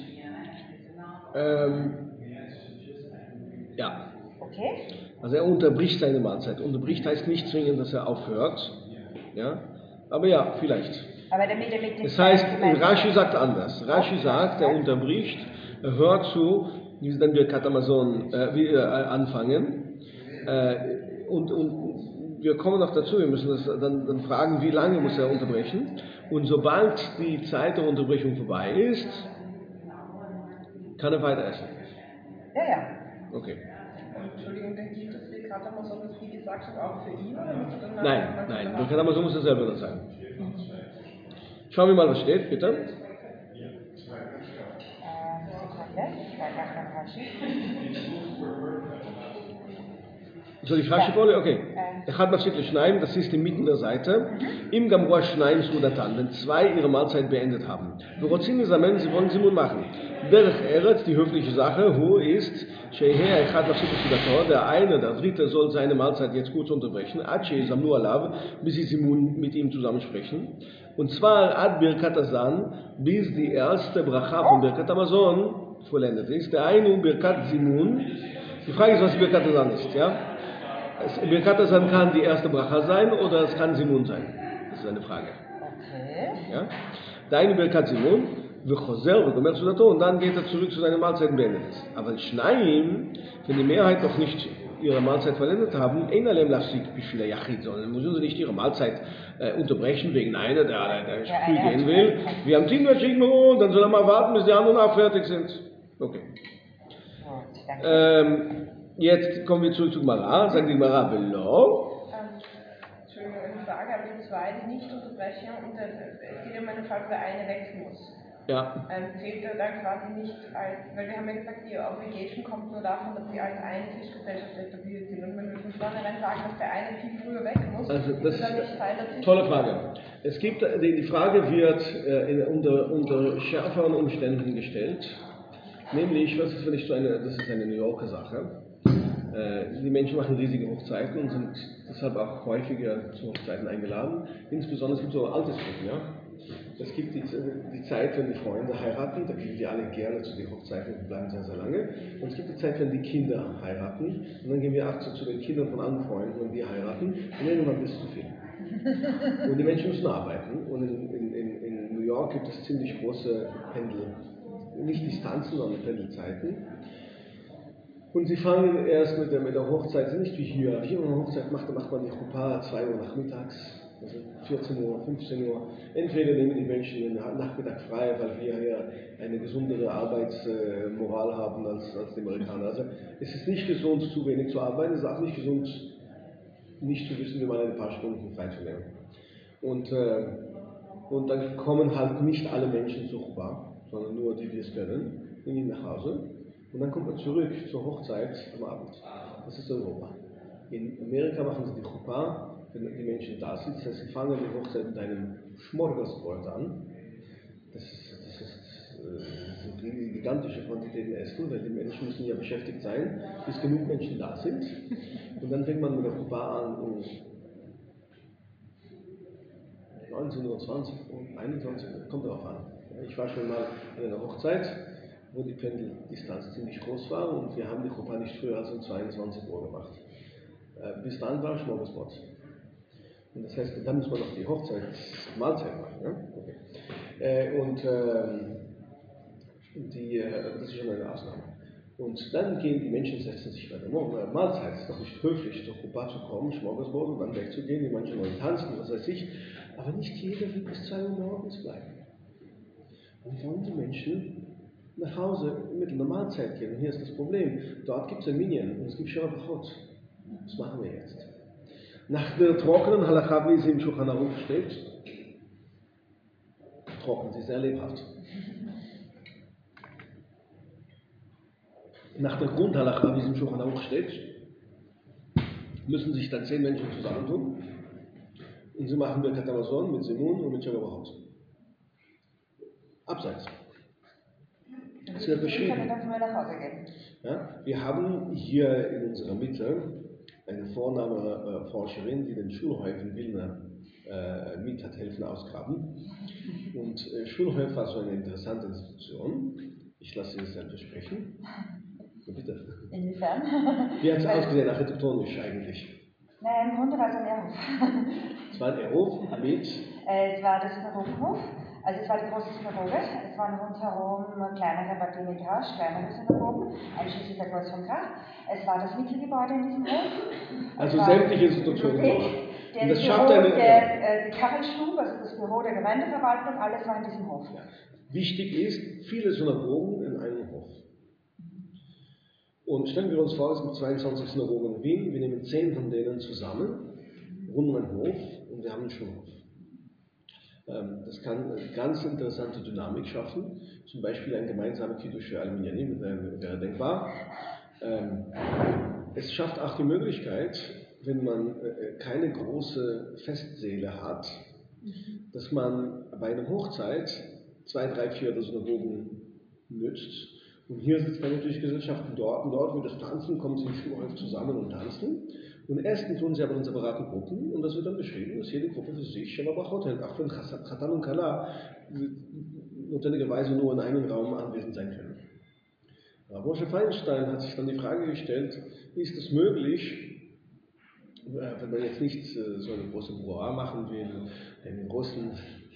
Ja. Okay? Also er unterbricht seine Mahlzeit. Unterbricht heißt nicht zwingend, dass er aufhört. Ja? Aber ja, vielleicht. Aber damit er mit den das heißt, Rashi sagt anders. Rashi sagt, er unterbricht, er hört zu, wie dann wir Katamazon anfangen. Und wir kommen noch dazu, wir müssen das dann fragen, wie lange muss er unterbrechen. Und sobald die Zeit der Unterbrechung vorbei ist, kann er weiter essen. Ja. Okay. Entschuldigung, dann gilt das wie Katamazon, das wie gesagt hat, auch für ihn? Oder muss er dann Nein, der Katamazon muss er selber dann sagen. Schauen wir mal, was steht, bitte. Sekunde, ich frage nach Rashi. Soll ich Rashi vorlesen? Okay. Echad mafsik l'shnayim, das ist inmitten der Seite. Im Gamroa Shnayim Sudatan, wenn zwei ihre Mahlzeit beendet haben. V'rotzim misamen, sie wollen Simun machen. Derech Eretz, die höfliche Sache, Hu ist Sheher Echad Lachsukas Sudato, der eine, der dritte soll seine Mahlzeit jetzt kurz unterbrechen, Ad Sheizamnu Alav, bis sie Simun mit ihm zusammensprechen. Und zwar Ad Birkat Hazan, bis die erste Bracha von Birkat Hamazon vollendet ist. Der eine Birkat Simun, die Frage ist, was Birkat Hazan ist, ja? Birkat Hazan kann die erste Bracha sein oder es kann Simun sein. Das ist eine Frage. Okay. Ja? Der eine Birkat Simun, und dann geht er zurück zu seiner Mahlzeit und beendet es. Aber Schneim, wenn die Mehrheit noch nicht ihre Mahlzeit vollendet haben, sondern müssen sie nicht ihre Mahlzeit unterbrechen wegen einer, der früh gehen will. Wir haben 10 Uhr, dann soll er mal warten, bis die anderen auch fertig sind. Okay. Gut, danke. Jetzt kommen wir zurück zu Gemara. Sagt die Gemara, Velo. Entschuldigung, eine Frage, aber die zwei, die nicht unterbrechen, und es geht ja um einen Fall, wo der eine weg muss. Ja. Zählt er dann quasi nicht als, weil wir haben ja gesagt, die Obligation kommt nur davon, dass sie als eine Tischgesellschaft etabliert sind. Und wenn wir von vornherein sagen, dass der eine viel früher weg muss, Also das ist er nicht Teil der Tischgesellschaft. tolle Frage. Es gibt, die Frage wird unter schärferen Umständen gestellt. Nämlich, was ist, wenn ich das ist eine New Yorker Sache. Die Menschen machen riesige Hochzeiten und sind deshalb auch häufiger zu Hochzeiten eingeladen. Insbesondere es gibt so Altersgruppen, ja. Es gibt die Zeit, wenn die Freunde heiraten, da gehen die alle gerne zu den Hochzeiten und bleiben sehr, sehr lange. Und es gibt die Zeit, wenn die Kinder heiraten, und dann gehen wir auch zu den Kindern von anderen Freunden, wenn die heiraten, und irgendwann ist es zu viel. Und die Menschen müssen arbeiten, und in New York gibt es ziemlich große nicht Distanzen, sondern Pendelzeiten. Und sie fangen erst mit der Hochzeit, nicht wie hier. Hier eine Hochzeit macht man die Chuppah 2 Uhr nachmittags, also 14 Uhr, 15 Uhr. Entweder nehmen die Menschen den Nachmittag frei, weil wir hier eine gesundere Arbeitsmoral haben als die Amerikaner. Also es ist nicht gesund, zu wenig zu arbeiten, es ist auch nicht gesund, nicht zu wissen, wie man ein paar Stunden frei zu nehmen. Und dann kommen halt nicht alle Menschen zur Chuppah, sondern nur die es können, gehen nach Hause. Und dann kommt man zurück zur Hochzeit am Abend. Das ist Europa. In Amerika machen sie die Chuppah, wenn die Menschen da sind. Das heißt, sie fangen die Hochzeit mit einem Smorgasbord an. Das sind gigantische Quantitäten Essen, weil die Menschen müssen ja beschäftigt sein, bis genug Menschen da sind. Und dann fängt man mit der Chuppah an um 19 Uhr, 20 Uhr, 21 Uhr, kommt darauf an. Ich war schon mal an einer Hochzeit, wo die Pendeldistanz ziemlich groß war und wir haben die Chuppah nicht früher als um 22 Uhr gemacht. Bis dann war Smorgasbord. Und das heißt, dann muss man noch die Hochzeitsmahlzeit machen. Ja? Okay. Das ist schon eine Ausnahme. Und dann gehen die Menschen, setzen sich bei der Mahlzeit. Es ist doch nicht höflich, zur Chuppah zu kommen, Smorgasbord und dann wegzugehen. Die manche wollen tanzen, was weiß ich. Aber nicht jeder will bis 2 Uhr morgens bleiben. Und wollen die Menschen nach Hause mit einer Mahlzeit gehen. Und hier ist das Problem. Dort gibt es ein Minyan und es gibt Sheva Brachot. Was machen wir jetzt? Nach der trockenen Halacha, wie sie im Shulchan Aruch steht, trocken, sie ist sehr lebhaft. Nach der Grundhalacha, wie sie im Shulchan Aruch steht, müssen sich dann 10 Menschen zusammentun und sie machen Birkat Hamazon mit Simun und mit Sheva Brachot. Abseits. Das wird beschrieben. Ja, wir haben hier in unserer Mitte eine vornehme Forscherin, die den Schulhof in Wilna mit hat helfen ausgraben. Und Schulhof war so eine interessante Institution. Ich lasse Sie das selbst sprechen. Bitte. Inwiefern? Wie hat es ausgesehen, architektonisch eigentlich? Nein, im Grunde war es ein Ehrhof. Es war ein Ehrhof mit? Es war das Synagogenhof. Also es war die große Synagoge, es waren rundherum kleinere Bati Midrash, kleinere Synagogen, einschließlich der Kreuz von Krach. Es war das Mittelgebäude in diesem Hof. Also sämtliche Institutionen. Die Kachelstube, also das Büro der Gemeindeverwaltung, alles war in diesem Hof. Ja. Wichtig ist, viele Synagogen in einem Hof. Und stellen wir uns vor, es gibt 22 Synagogen in Wien, wir nehmen 10 von denen zusammen, rund um einen Hof und wir haben einen Schulhof. Das kann eine ganz interessante Dynamik schaffen, zum Beispiel ein gemeinsamer Kiddush für alle Minyanim, wäre denkbar. Es schafft auch die Möglichkeit, wenn man keine große Festsäle hat, dass man bei einer Hochzeit 2, 3, 4 Synagogen nützt Und hier sitzt dann natürlich Gesellschaften dort, und dort wird das Tanzen, kommen sie im zusammen und tanzen. Und erstens tun sie aber in separaten Gruppen, und das wird dann beschrieben, dass jede Gruppe für sich Sheva Brachot hält, auch wenn Chatan und Kala notwendigerweise nur in einem Raum anwesend sein können. Aber Moshe Feinstein hat sich dann die Frage gestellt, ist es möglich, wenn man jetzt nicht so eine große Broa machen will, einen großen,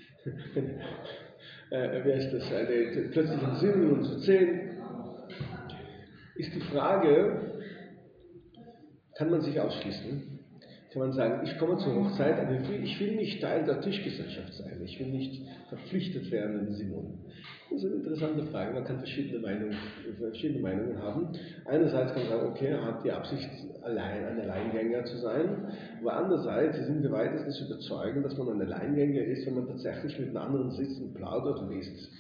wer ist das, einen plötzlichen Sinn und zu zählen, ist die Frage, kann man sich ausschließen? Kann man sagen, ich komme zur Hochzeit, aber ich will nicht Teil der Tischgesellschaft sein, ich will nicht verpflichtet werden in Simon. Das ist eine interessante Frage, man kann verschiedene Meinungen haben. Einerseits kann man sagen, okay, er hat die Absicht, ein Alleingänger zu sein, aber andererseits sind wir weitestens überzeugt, dass man ein Alleingänger ist, wenn man tatsächlich mit einem anderen sitzt und plaudert und isst.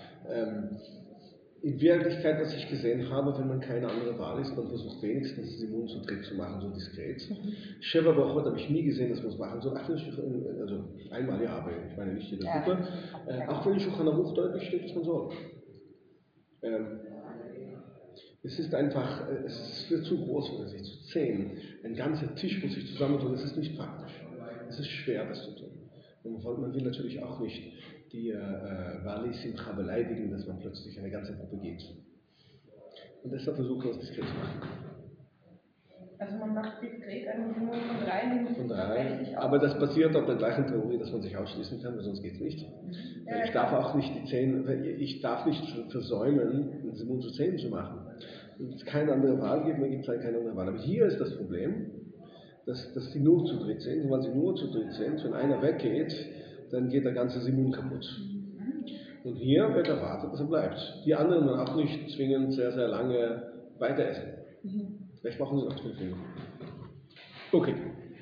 In Wirklichkeit, was ich gesehen habe, wenn man keine andere Wahl ist, man versucht wenigstens Simon zu dritt zu machen, so diskret. Sheva Brachot habe ich nie gesehen, dass man es machen soll. Also einmal ja, aber ich meine nicht jede Gruppe. Auch wenn in Shulchan Aruch deutlich steht, dass man soll. Es ist einfach, es wird zu groß, um sich zu 10. Ein ganzer Tisch muss sich zusammentun, das ist nicht praktisch. Es ist schwer, das zu tun. Und man will natürlich auch nicht die Wali Simcha beleidigen, dass man plötzlich eine ganze Gruppe geht. Und deshalb versuchen wir es diskret zu machen. Also man macht diskret einen Simon von 3, aber das basiert auf der gleichen Theorie, dass man sich ausschließen kann, weil sonst geht es nicht. Ja, ich darf auch nicht ich darf nicht versäumen, einen Simon zu 10 zu machen. Wenn es keine andere Wahl gibt, dann gibt es halt keine andere Wahl. Aber hier ist das Problem, dass sie nur zu dritt sind. Und weil sie nur zu dritt sind, wenn einer weggeht, dann geht der ganze Simon kaputt. Und hier wird erwartet, dass er bleibt. Die anderen dann auch nicht zwingend sehr, sehr lange weiter essen. Vielleicht brauchen sie noch 5 Minuten. Okay.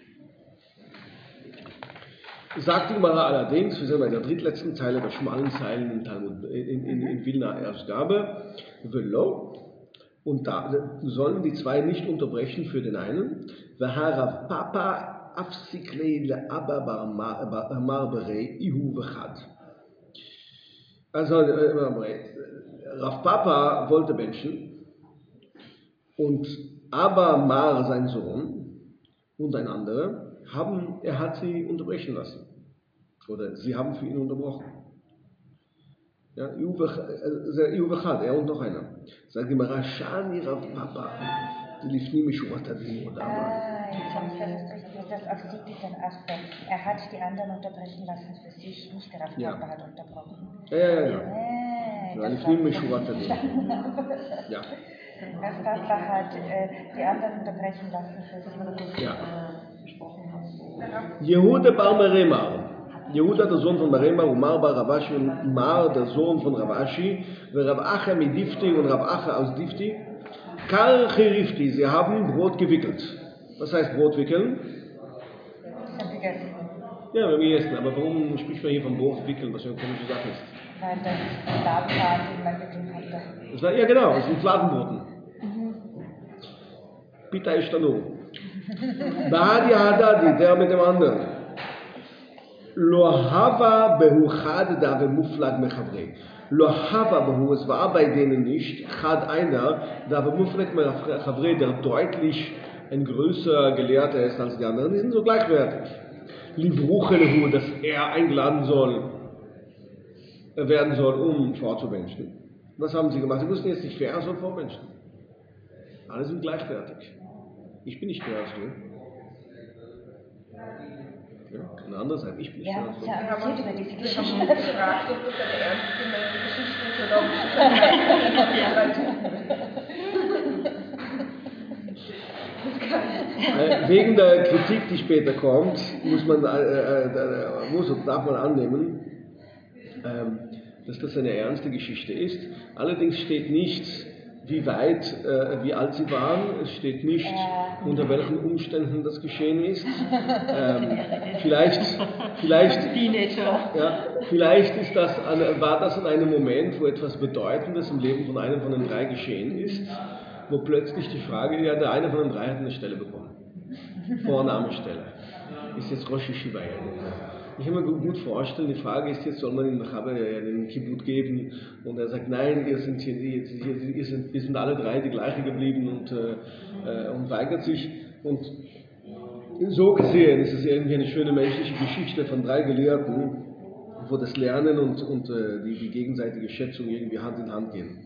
Sagt die Gemara allerdings, wir sind bei der drittletzten Zeile, der schmalen Zeilen in Talmud, in Vilna Erstgabe, Velo, und da sollen die zwei nicht unterbrechen für den einen, V'harav Papa Afsiklei le'Abba Bar Berei Ihu V'chad. Also Rav Papa wollte Menschen und Abba Mar, sein Sohn, und ein anderer, er hat sie unterbrechen lassen. Oder sie haben für ihn unterbrochen. Ja, Ihu V'chad, er und noch einer. Sagt die Gemara, Shani Rav Papa, die lief nie Mishurat Adin oder Jetzt habe ich das richtig, das auf 17, 18. Er hat die anderen unterbrechen lassen für sich, nicht der Rav Papa hat unterbrochen. Ja. Er lief nie Mishurat Adin. Ja. Rav Papa hat die anderen unterbrechen lassen für sich. Ja. Yehuda bar Meremar. Yehuda, der Sohn von Meremar, und Mar bar Ravashi, und Mar, der Sohn von Ravashi, und Rav Acha mit Difti und Rav Acha aus Difti. Kar Chirifti, sie haben Brot gewickelt. Was heißt Brot wickeln? Das haben gegessen. Ja, wir haben gegessen, aber warum spricht man hier von Brot wickeln, was ja eine komische Sache ist? Weil das Laden war, den man wickeln konnte. Das war, ja genau, das sind Fladenbroten. Pita Ishtanu. Bahadi Hadadi, der mit dem anderen. Lo hava behu chad da ve muflag mechavre. Lo hava behu, es war bei denen nicht, chad einer, da ve muflag mechavre, der deutlich ein größer Gelehrter ist als die anderen, die sind so gleichwertig. Livruchelehu, dass er eingeladen werden soll, um vorzumenschen. Was haben sie gemacht? Sie mussten jetzt nicht fair, sondern vormenschen. Alle sind gleichwertig. Ich bin nicht fair als du. Ja, eine andere Seite, ich bin nicht Wir haben uns ja amüsiert über diese Geschichte. Ich habe gefragt, ob das eine ernst gemeinte Geschichte ist oder ob es wegen der Kritik, die später kommt, darf man annehmen, dass das eine ernste Geschichte ist. Allerdings steht nicht, wie alt sie waren. Es steht nicht, unter welchen Umständen das geschehen ist. Vielleicht ist war das an einem Moment, wo etwas Bedeutendes im Leben von einem von den drei geschehen ist, wo plötzlich die Frage, ja, der eine von den drei hat eine Stelle bekommen. Vornamestelle. Ist jetzt Rosh Yeshiva. Ich kann mir gut vorstellen, die Frage ist jetzt, soll man ihm einen Kibbut geben? Und er sagt, nein, wir sind alle drei die gleiche geblieben und weigert sich. Und so gesehen ist es irgendwie eine schöne menschliche Geschichte von drei Gelehrten, wo das Lernen und die gegenseitige Schätzung irgendwie Hand in Hand gehen.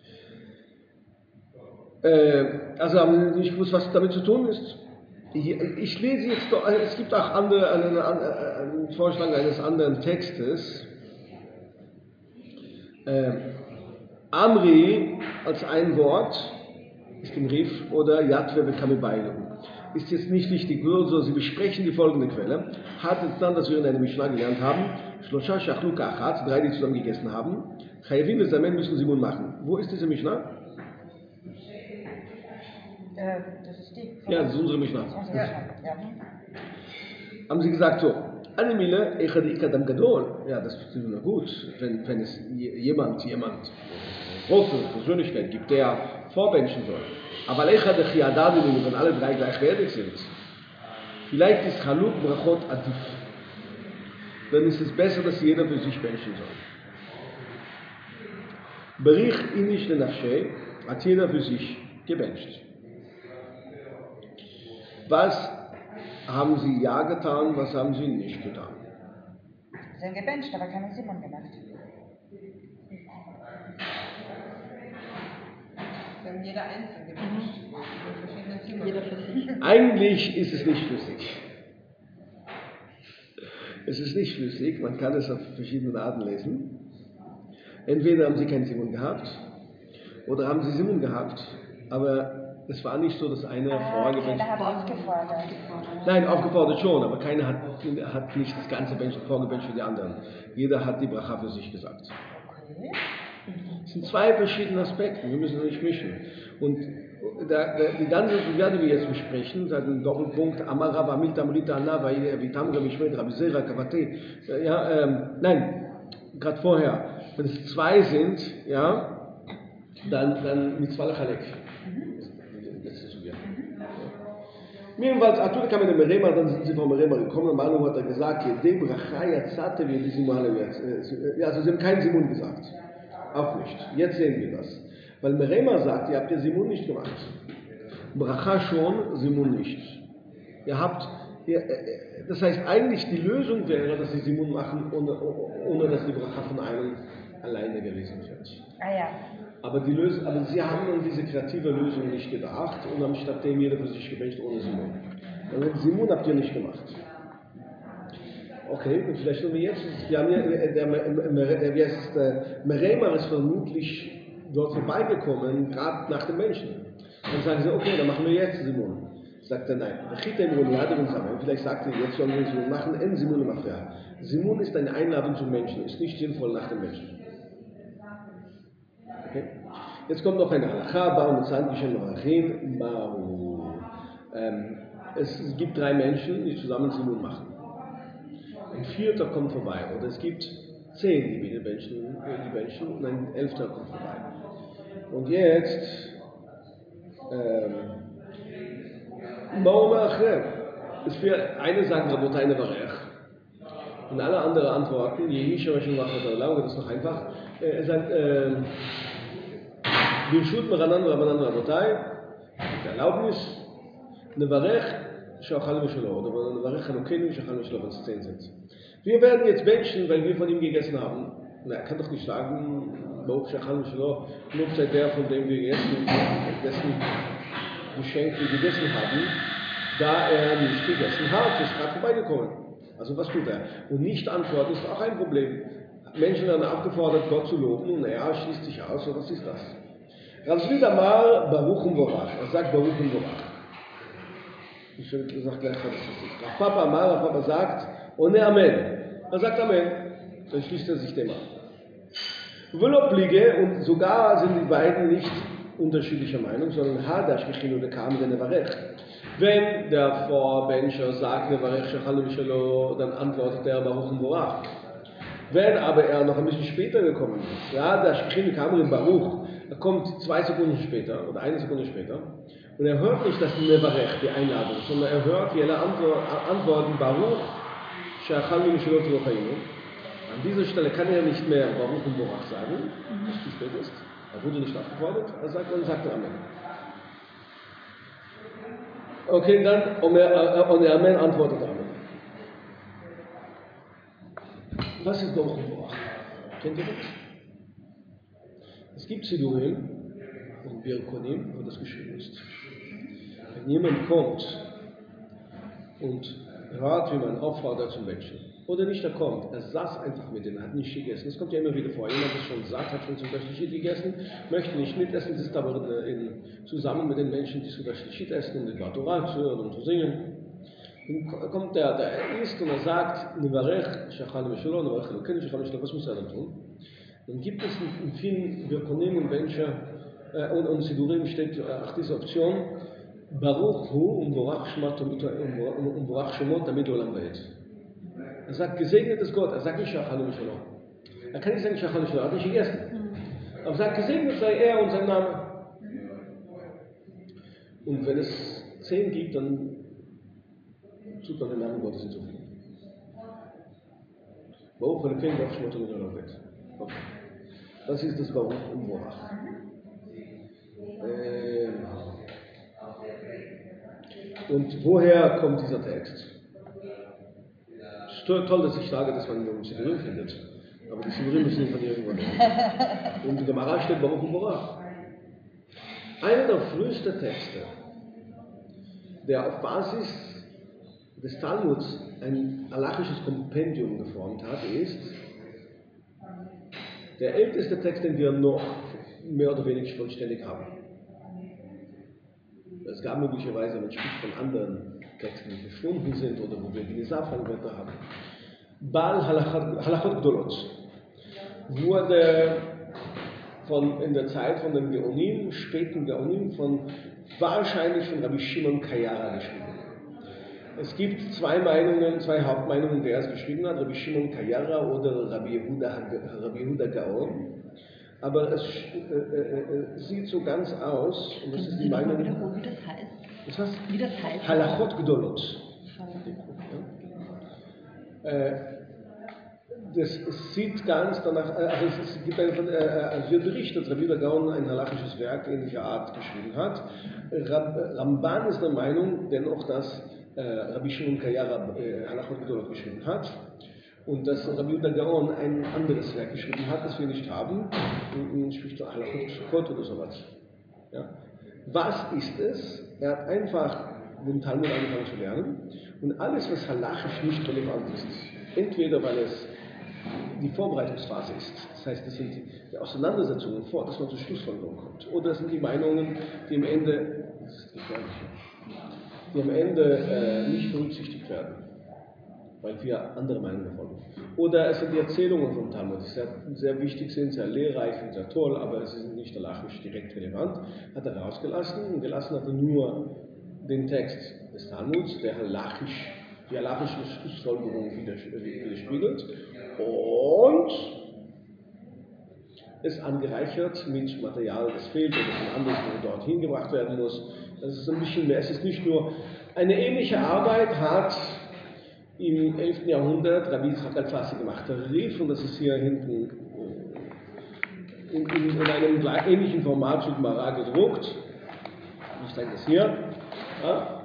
Also haben Sie nicht gewusst, was damit zu tun ist? Ich lese jetzt doch, es gibt auch einen Vorschlag eines anderen Textes. Amri als ein Wort ist im Rif oder Yatve Bekamebaylu. Ist jetzt nicht wichtig, nur Sie besprechen die folgende Quelle. Hat es dann, dass wir in einer Mishnah gelernt haben, Shlosha Shachlu Kachatz, drei, die zusammen gegessen haben, Chayevim Besamen müssen Simun machen. Wo ist diese Mishnah? Das ist die. Ja, das ist unsere Mishnah. Ja. Haben Sie gesagt so, Animile, Echad Ikadam Gadol. Ja, das ist na gut, wenn es jemand, große Persönlichkeit gibt, der vorbenchen soll. Aber Echad Echiadadim, wenn alle drei gleichwertig sind, vielleicht ist Chaluk Brachot Adif. Dann ist es besser, dass jeder für sich benchen soll. Berich Inish Lenafshei hat jeder für sich gebencht. Was haben Sie ja getan, was haben Sie nicht getan? Sie haben gebencht, aber keine Simon gemacht. Wir haben jeder einzeln gebencht. In verschiedenen Zimmern. Jeder für sich. Eigentlich ist es nicht flüssig. Es ist nicht flüssig, man kann es auf verschiedene Arten lesen. Entweder haben Sie keinen Simon gehabt, oder haben Sie Simon gehabt, aber es war nicht so, dass einer vorgebencht Keiner hat aufgefordert. Nein, aufgefordert schon, aber keiner hat nicht das ganze Bench vorgebencht für die anderen. Jeder hat die Bracha für sich gesagt. Okay. Es sind zwei verschiedene Aspekte, wir müssen sie nicht mischen. Und die ganze werden wir jetzt besprechen, seit dem Doppelpunkt Amara Vamil Tamrita Anna Vitamra Mishmet Rabizera Kavate. Nein, gerade vorher, wenn es zwei sind, ja, dann mit zwei Chalek. Jedenfalls, Arthur kam in den Merema, dann sind sie vom Merema gekommen, und Manu hat gesagt, also sie haben keinen Simon gesagt. Auch nicht. Jetzt sehen wir das. Weil Merema sagt, ihr habt ja Simon nicht gemacht. Bracha schon, Simon nicht. Das heißt, eigentlich die Lösung wäre, dass sie Simon machen, ohne dass die Bracha von einem alleine gelesen wird. Ah ja. Aber sie haben an diese kreative Lösung nicht gedacht und haben stattdem jeder für sich gebencht ohne Simon. Und Simon habt ihr nicht gemacht. Okay, und vielleicht nur jetzt. Wir haben Merema ist vermutlich dort vorbeigekommen, gerade nach dem Menschen. Dann sagen sie, okay, dann machen wir jetzt Simon. Sagt er nein. Vielleicht sagt er, jetzt sollen wir Simon machen, en Simon macht er. Simon ist eine Einladung zum Menschen, ist nicht sinnvoll nach dem Menschen. Okay. Jetzt kommt noch eine Halacha, es gibt drei Menschen, die zusammen Simon machen. Ein vierter kommt vorbei, oder es gibt 10, die benchen, und ein 11. kommt vorbei. Und jetzt, es wird eine sagen, Rabot eine Varech. Und alle anderen antworten, Jehisha schon macht das ist noch einfach. Er sagt, Birshut Maranan Rabanan Rabotai, die Erlaubnis, Nevarech, Shachal Mishalo, oder Nevarech Hanukenu, Shachal Mishalo, wenn es 10 sind. Wir werden jetzt benchen, weil wir von ihm gegessen haben. Na, er kann doch nicht sagen, Baruch Shachal Mishalo, nur sei der, von dem wir dessen Geschenk gegessen haben, da er nicht gegessen hat, ist gerade vorbeigekommen. Also was tut er? Und nicht antworten ist auch ein Problem. Menschen werden aufgefordert, Gott zu loben, und er schließt sich aus, so was ist das? Razvid Amar Baruch Vorach. Er sagt Baruch Vorach. Ich sage gleich, was das ist. Papa Amar, Papa sagt, ohne Amen. Er sagt Amen. Dann schließt er sich dem an. Volopliege, und sogar sind die beiden nicht unterschiedlicher Meinung, sondern Hadash Mechino de Kam de Nevarech. Wenn der Vorbencher sagt Nevarech Shachal Mishalo, dann antwortet er Baruch Vorach. Wenn aber er noch ein bisschen später gekommen ist, ja, der Mechino Kam de Baruch, er kommt 2 Sekunden später oder 1 Sekunde später und er hört nicht das Nevarech, die Einladung, sondern er hört, wie alle antworten Baruch Sha'achalnu Mishalot Rochainu. An dieser Stelle kann er nicht mehr Baruch und Borach sagen, was zu spät ist. Er wurde nicht aufgefordert, er sagt Amen. Okay, dann, und Amen antwortet Amen. Was ist Baruch und Borach? Kennt ihr das? Es gibt Sidurim und Birkonim, wo das geschrieben ist. Wenn jemand kommt und hört, wie man auffordert zum Menschen, oder nicht, er kommt, er saß einfach mit denen, hat nicht gegessen. Das kommt ja immer wieder vor. Jemand ist schon satt, hat schon zum Beispiel Shit gegessen, möchte nicht mitessen, sitzt aber zusammen mit den Menschen, die zum Beispiel Shit essen, um die Torah zu hören und zu singen. Dann kommt der isst und er sagt, Nevarech, Shachal Meshulo, Nevarech Elokeinu, Shachal Meshulo, was muss er dann tun? Dann gibt es in vielen Birkonim und Bencher und Sidurim steht diese Option, Baruch Hu und Borach Shemot Tamid Olam Vaed. Er sagt, gesegnet ist Gott, er sagt nicht Shachal Meshulo. Er kann nicht sagen Shachal Meshulo, er hat nicht gegessen. Aber er sagt, gesegnet sei er und sein Name. Und wenn es 10 gibt, dann tut man den Namen Gottes hinzufügen. Baruch Elokeinu, Borach Shemot Tamid Olam Vaed. Okay. Das ist das Baruch und Borach. Und woher kommt dieser Text? Es ist toll, dass ich sage, dass man einen Sidurim findet. Aber die Sidurim müssen von irgendwo kommen. Und in der Gemara steht Baruch und Borach. Einer der frühesten Texte, der auf Basis des Talmuds ein halachisches Kompendium geformt hat, ist der älteste Text, den wir noch mehr oder weniger vollständig haben. Es gab möglicherweise, man spricht von anderen Texten, die verschwunden sind oder wo wir die Nisafan-Wörter haben. Baal Halachot Gdolot wurde in der Zeit von den Geonim, späten Geonim, wahrscheinlich von Rabbi Shimon Kayara geschrieben. Es gibt zwei Hauptmeinungen, wer es geschrieben hat, Rabbi Shimon Kayara oder Rabbi Yehuda Gaon. Aber es sieht so ganz aus, und das ist die Meinung. Wiederholen, wie das heißt. Was? Wie das heißt. Halachot Gdolot. Es sieht ganz danach, also es gibt wird berichtet, dass Rabbi Yehuda Gaon ein halachisches Werk ähnlicher Art geschrieben hat. Ramban ist der Meinung dennoch, dass Rabbi Shimon Kayara Halachot Gdolot geschrieben hat. Und dass Rabbi Yehuda Gaon ein anderes Werk geschrieben hat, das wir nicht haben, spricht von Halachot Sukkot oder sowas. Ja? Was ist es? Er hat einfach den Talmud angefangen zu lernen und alles, was halachisch nicht relevant ist, entweder weil es die Vorbereitungsphase ist, das heißt, das sind die Auseinandersetzungen vor, dass man zur Schlussfolgerung kommt, oder das sind die Meinungen, die am Ende, nicht berücksichtigt werden, weil wir andere Meinungen folgen. Oder es sind die Erzählungen vom Talmud, die sehr wichtig sind, sehr lehrreich und sehr toll, aber sie sind nicht halachisch direkt relevant. Hat er rausgelassen und gelassen hat er nur den Text des Talmuds, der die halachische Schlussfolgerung widerspiegelt und es angereichert mit Material, das fehlt oder von anderes, wo dorthin gebracht werden muss. Das ist ein bisschen mehr. Es ist nicht nur eine ähnliche Arbeit hat im 11. Jahrhundert Rabbi Yitzchak Alfasi gemacht. Er rief, und das ist hier hinten in einem ähnlichen Format zu Gemara gedruckt. Ich zeige das hier. Ja.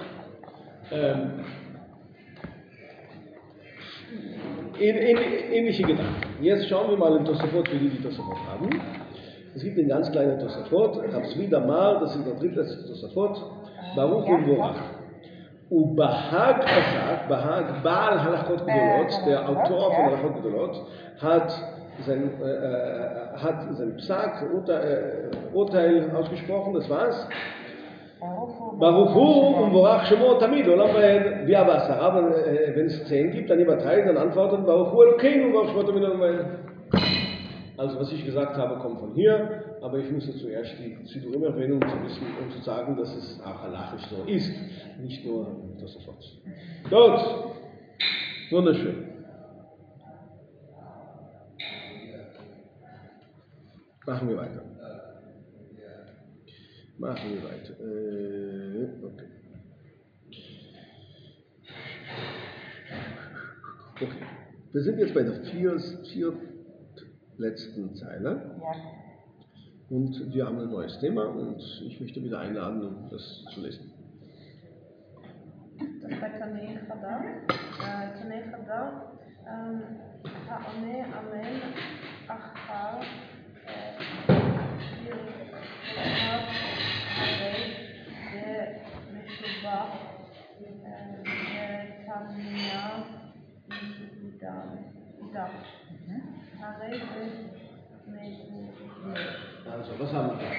Ähnliche Gedanken. Jetzt schauen wir mal in Tosafot, wie die Tosafot haben. Es gibt einen ganz kleinen Tosafot. Ich habe es wieder mal, das ist der drittletzte Tosafot. Baruch und Borach. Bahag sagt, Baal Halachot Gdolot, der Autor von Halachot Gdolot, hat sein Psak, Urteil ausgesprochen, das war's. Baruch Hu und Borach Shemot Tamid Olam Vaed Bia Basar. Aber wenn es 10 gibt, dann immer 3, dann antworten Baruch Hu Elokeinu und Borach Shemot Tamid Olam Vaed. Also was ich gesagt habe, kommt von hier, aber ich musste zuerst die Sidurim erwähnen, um zu sagen, dass es auch halachisch so ist, nicht nur das sofort. Gut, wunderschön. Machen wir weiter. Okay. Wir sind jetzt bei der viertletzten Zeile. Ja. Und wir haben ein neues Thema und ich möchte wieder einladen, um das zu lesen. Das bei Tanei Chadar. Tanei Chadar. Ha'one Amen Achar. Harei de Meshubach. Tamina Idam. Harei de Meshubach. Also, was haben wir da?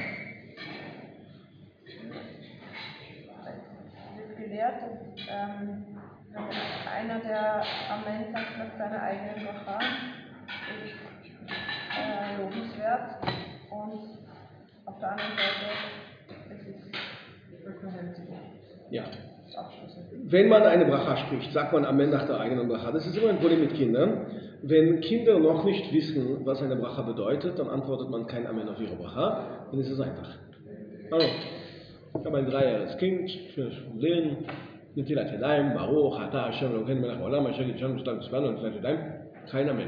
Wird gelehrt, dass einer, der Amen sagt, nach seiner eigenen Bracha, ist lobenswert, und auf der anderen Seite ist es reprehensible. Ja. Abschlüsse. Wenn man eine Bracha spricht, sagt man Amen nach der eigenen Bracha. Das ist immer ein Problem mit Kindern. Wenn Kinder noch nicht wissen, was eine Bracha bedeutet, dann antwortet man kein Amen auf ihre Bracha, dann ist es einfach. Also, ich habe ein 3-jähriges Kind, schönes Lernen, Netilat Yadayim, Baruch, Ata Hashem Elokeinu melech haolam, asher kitshanu v'shtam tzivanu, Netilat Yadayim, kein Amen.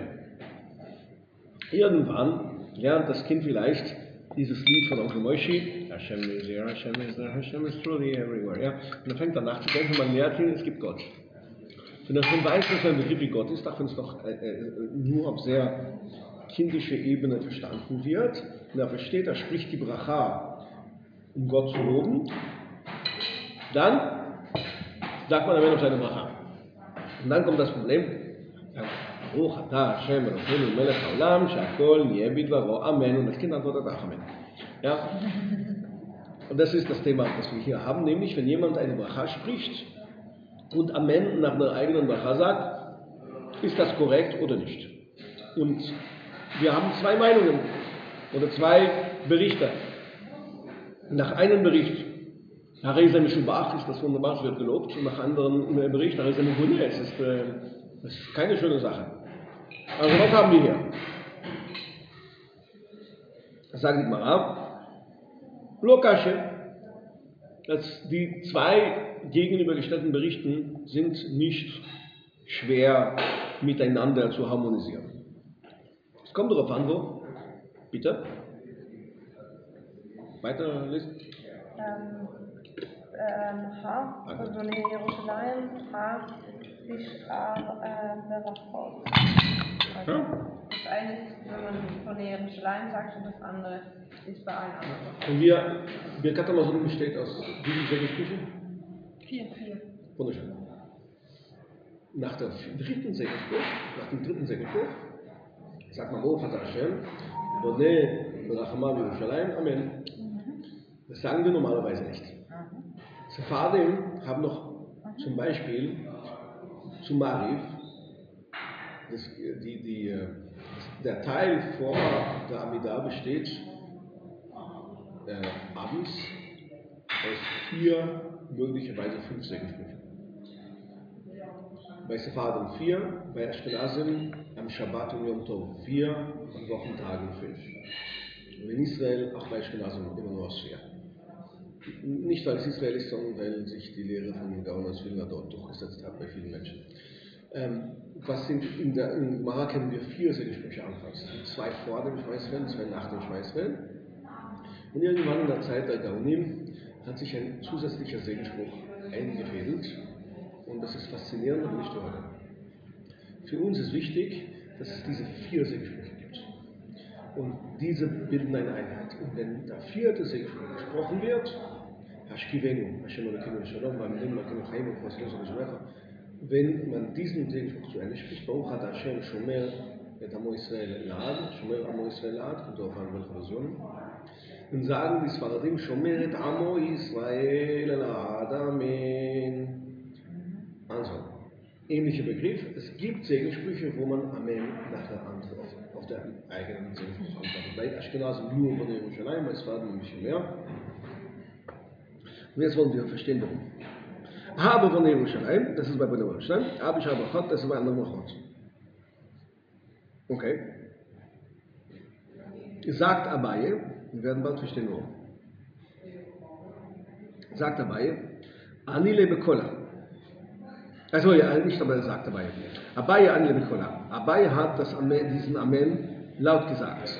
Irgendwann lernt das Kind vielleicht dieses Lied von Onkel Moishi, Hashem is there, Hashem is truly everywhere. Ja? Und dann fängt er nachzudenken, man lernt ihn, es gibt Gott. Wenn er schon weiß, dass ein Begriff wie Gott ist, auch wenn es noch nur auf sehr kindischer Ebene verstanden wird, und er versteht, er spricht die Bracha, um Gott zu loben, dann sagt man Amen auf seine Bracha. Und dann kommt das Problem, Baruch Ata Hashem Elokeinu melech haolam, she'akol niyeh bidvaro, Amen, und das Kind antwortet auch Amen. Ja? Und das ist das Thema, das wir hier haben, nämlich wenn jemand eine Bracha spricht und Amen nach der eigenen Bracha sagt, ist das korrekt oder nicht? Und wir haben zwei Meinungen oder zwei Berichte. Nach einem Bericht, Harei Meshubach, ist das wunderbar, es wird gelobt, und nach einem Bericht, Harei Mehuneh, es ist keine schöne Sache. Also was haben wir hier? Das sagt die Gemara, Lokasche. Die zwei gegenübergestellten Berichten sind nicht schwer miteinander zu harmonisieren. Es kommt darauf an, wo. Bitte? Weiter lesen. בבני ירושלים, תשאר ברכות. Das eine ist, wenn man von Jerusalem sagt, und das andere ist bei allen anderen. Und Birkat Hamazon besteht aus wie viele Segelsprüche? 4. Wunderschön. Nach dem dritten Segelspruch sagt man, Baruch Ata Hashem, Boneh Berachamav Yerushalayim, Amen. Das sagen wir normalerweise nicht. Sephardim haben noch zum Beispiel zu Mariv, der Teil vor der Amidah besteht abends aus 4, möglicherweise 5 Segelsprüchen. Bei Sephardim 4, bei Ashkenazim am Shabbat und Yom Tov 4, an Wochentagen 5. Und in Israel auch bei Ashkenazim immer nur aus 4. Nicht weil es Israel ist, sondern weil sich die Lehre von Gaon aus Vilna dort durchgesetzt hat bei vielen Menschen. In Gemara kennen wir 4 Segelsprüche anfangs. 2 vor dem Schmeißfeld, 2 nach dem Schmeißfeld. Und irgendwann in der Zeit der Gaonim hat sich ein zusätzlicher Segelspruch eingefädelt. Und das ist faszinierend, aber nicht für heute. Für uns ist wichtig, dass es diese 4 Segelsprüche gibt. Und diese bilden eine Einheit. Und wenn der 4. Segelspruch gesprochen wird, Hashkivenu, Hashem Elokeinu Shalom, V'amidenu Elokeinu Chaim, wenn man diesen Segelspruch zu Ende spricht, Baruch Ata Hashem Shomer et Amo Israel La'ad, Shomer Amo Israel La'ad, kommt darauf an, welche Version, dann sagen die Sfaradim, Shomer et Amo Israel La'ad, Amen. Also, ähnlicher Begriff, es gibt Segelsprüche, wo man Amen nach der Antwort auf der eigenen Segelspruch antwortet. Bei Ashkenazim nur von Jerusalem, bei Sfaradim ein bisschen mehr. Und jetzt wollen wir verstehen, warum. Habe von Jerusalem, das ist bei Bnei Jerusalem, habe ich aber Chot, das ist bei anderen Brachot. Okay. Sagt Abaye, wir werden bald verstehen, warum. Sagt Abaye, Ani lebe Kola. Also ja, nicht, aber er sagt dabei. Abaye an Lebikola. Abaye hat diesen Amen laut gesagt.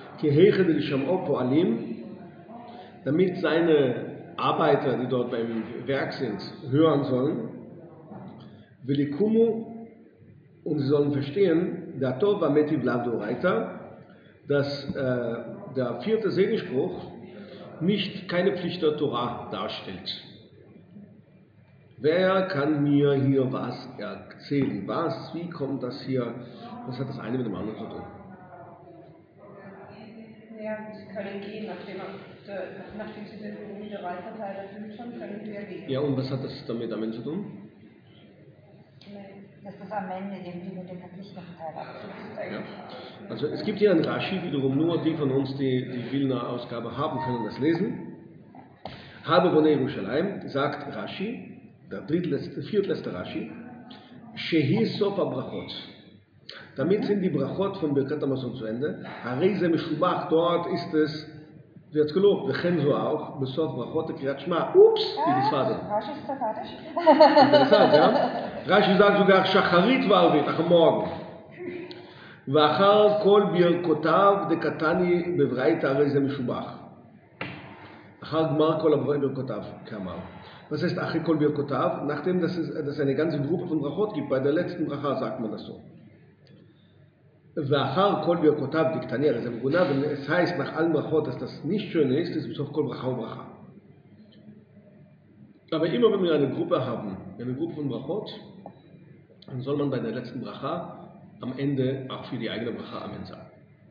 Damit seine Arbeiter, die dort beim Werk sind, hören sollen. Velikumu, und sie sollen verstehen, dass der vierte Segensspruch keine Pflicht der Torah darstellt. Wer kann mir hier was erzählen? Wie kommt das hier? Was hat das eine mit dem anderen zu tun? Ja, sie können gehen, nachdem sie den Reiterteil erfüllt haben, können sie ja gehen. Ja, und was hat das damit zu tun? Dass das Amen irgendwie mit dem verpflichteten Teil abschließt. Ja. Also es gibt hier ein Rashi, wiederum nur die von uns, die die Wilner Ausgabe haben, können das lesen. Habe Bonei Yerushalayim, sagt Rashi, der viertletzte Rashi, Shehi Sofa Brachot. Damit sind die Brachot von Birkat Hamazon zu Ende. Hareise Meshubach, dort wird gelobt, Vechen so auch, Besof Brachot, Kriyat Shema. Ups, wie die Vater. Rashi ist sympathisch. Interessant, ja? Rashi sagt sogar Shacharit Varvit, nach dem Morgen. ואחר כל ברכותיו דקתני בברייתא הרי זה משובח. אחר גמר כל ברכותיו, כאמר. Was heißt אחרי כל ברכותיו? Nachdem es eine ganze Gruppe von Brachot gibt, bei der letzten Bracha sagt man das so. ואחר כל ברכותיו דקתני הרי זה מגונה, wenn es heißt nach allen Brachot, dass das nicht schön ist, ist בסוף כל ברכה וברכה. Aber immer wenn wir eine Gruppe haben, eine Gruppe von Brachot, dann soll man bei der letzten Bracha am Ende auch für die eigene Bracha Amen sagen.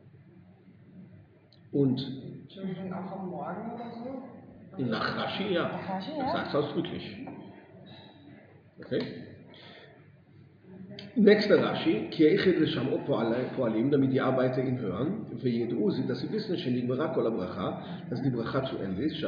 Und Entschuldigung, auch am Morgen oder so? nach Rashi, ja. Das sagt es ausdrücklich. Okay? Nächster Rashi, damit die Arbeiter ihn hören, dass sie wissen, dass die Bracha zu Ende ist,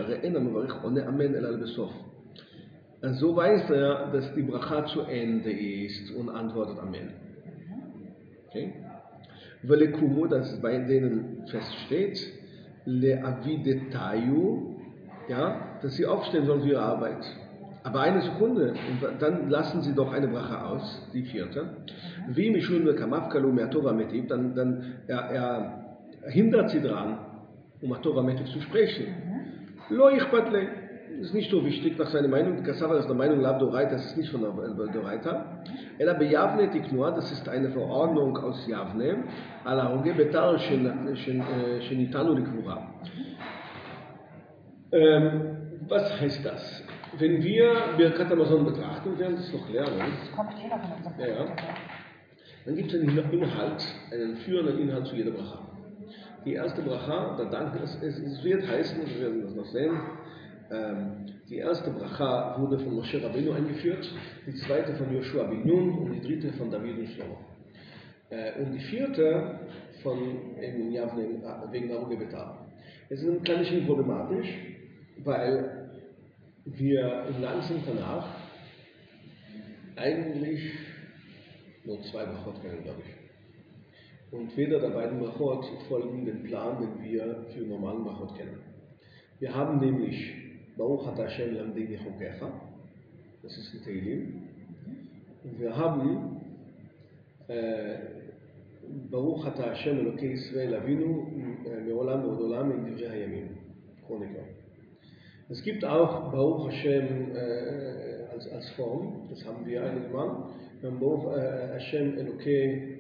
so weiß er, dass die Bracha zu Ende ist und antwortet Amen. Okay? Velekumu, dass es bei denen feststeht, leavidetayu, ja, dass sie aufstehen sollen für ihre Arbeit. Aber eine Sekunde, und dann lassen sie doch eine Bracha aus, die vierte. Wie Mishun Kamafkalu Me'atova Metiv, dann er hindert sie daran, Atova Metiv zu sprechen. Lo ichpatle, ist nicht so wichtig nach seiner Meinung. Kasava ist der Meinung, Lab Doraita, das ist nicht von der Doraita. Ela bejavne tiknua, das ist eine Verordnung aus Javne, ala hoge betar shenitanu likvura. Was heißt das? Wenn wir Birkat Hamazon betrachten, wir werden es noch lernen. Das kommt noch in unserem Ja. Dann gibt es einen Inhalt, einen führenden Inhalt zu jeder Bracha. Die erste Bracha, der Dank, es wird heißen, wir werden das noch sehen, die erste Bracha wurde von Moshe Rabbeinu eingeführt, die zweite von Joshua bin Nun und die dritte von David und Shlomo. Und die vierte von Javne wegen Aruge Betar. Es ist ein klein bisschen problematisch, weil wir im ganzen Tanach eigentlich nur 2 Brachot kennen, glaube ich. Und weder der beiden Brachot folgen den Plan, den wir für normalen Brachot kennen. Wir haben nämlich Baruch Ata Hashem Lamdini Chokecha, das ist in Tehillim. Und wir haben Baruch Ata Hashem Elokei Yisrael Avinu Me'olam Ve'od Olam in Divrei Hayamim, Chroniker. Es gibt auch Baruch Hashem als Form, das haben wir einige Mal. Wir haben Baruch Hashem Elokei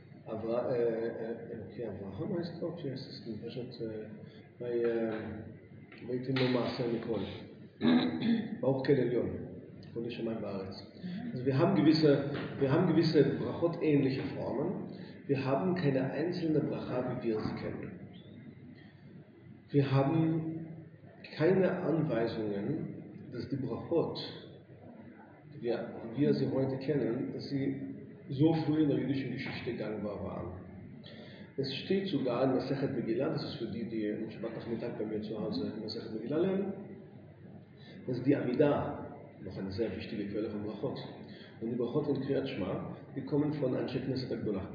Avraham heißt es auch, wie heißt es denn? Bei Veitim Maaseh Mikol. Baruch Kel Elyon, von Shamayim Baaretz. Also wir haben gewisse Brachot-ähnliche Formen. Wir haben keine einzelne Bracha, wie wir sie kennen. Wir haben keine Anweisungen, dass die Brachot, wie wir sie heute kennen, dass sie so früh in der jüdischen Geschichte gangbar waren. Es steht sogar in Masechet Megillah, das ist für die am Shabbat-Nachmittag bei mir zu Hause Masechet Megillah lernen, dass die Amidah, noch eine sehr wichtige Quelle von Brachot, und die Brachot in Kriyat Shema, die kommen von Anshe Knesset HaGdolah.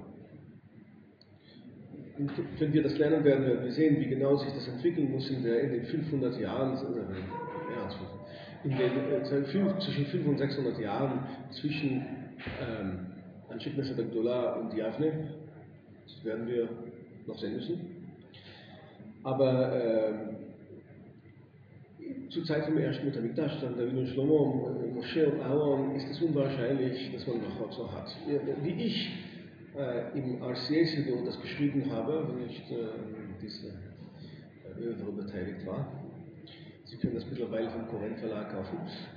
Und wenn wir das lernen werden, werden wir sehen, wie genau sich das entwickeln muss in den 500 Jahren, in den zwischen 500 und 600 Jahren zwischen Anshe Knesset Agdola und Yavne. Das werden wir noch sehen müssen. Aber zur Zeit vom ersten Beit HaMikdash, dann David und Shlomo, Moshe und Aaron, ist es unwahrscheinlich, dass man Brachot so hat. Wie ich im RCA-Siddur das geschrieben habe, wenn ich diese Övre beteiligt war. Sie können das mittlerweile vom Korinth Verlag kaufen.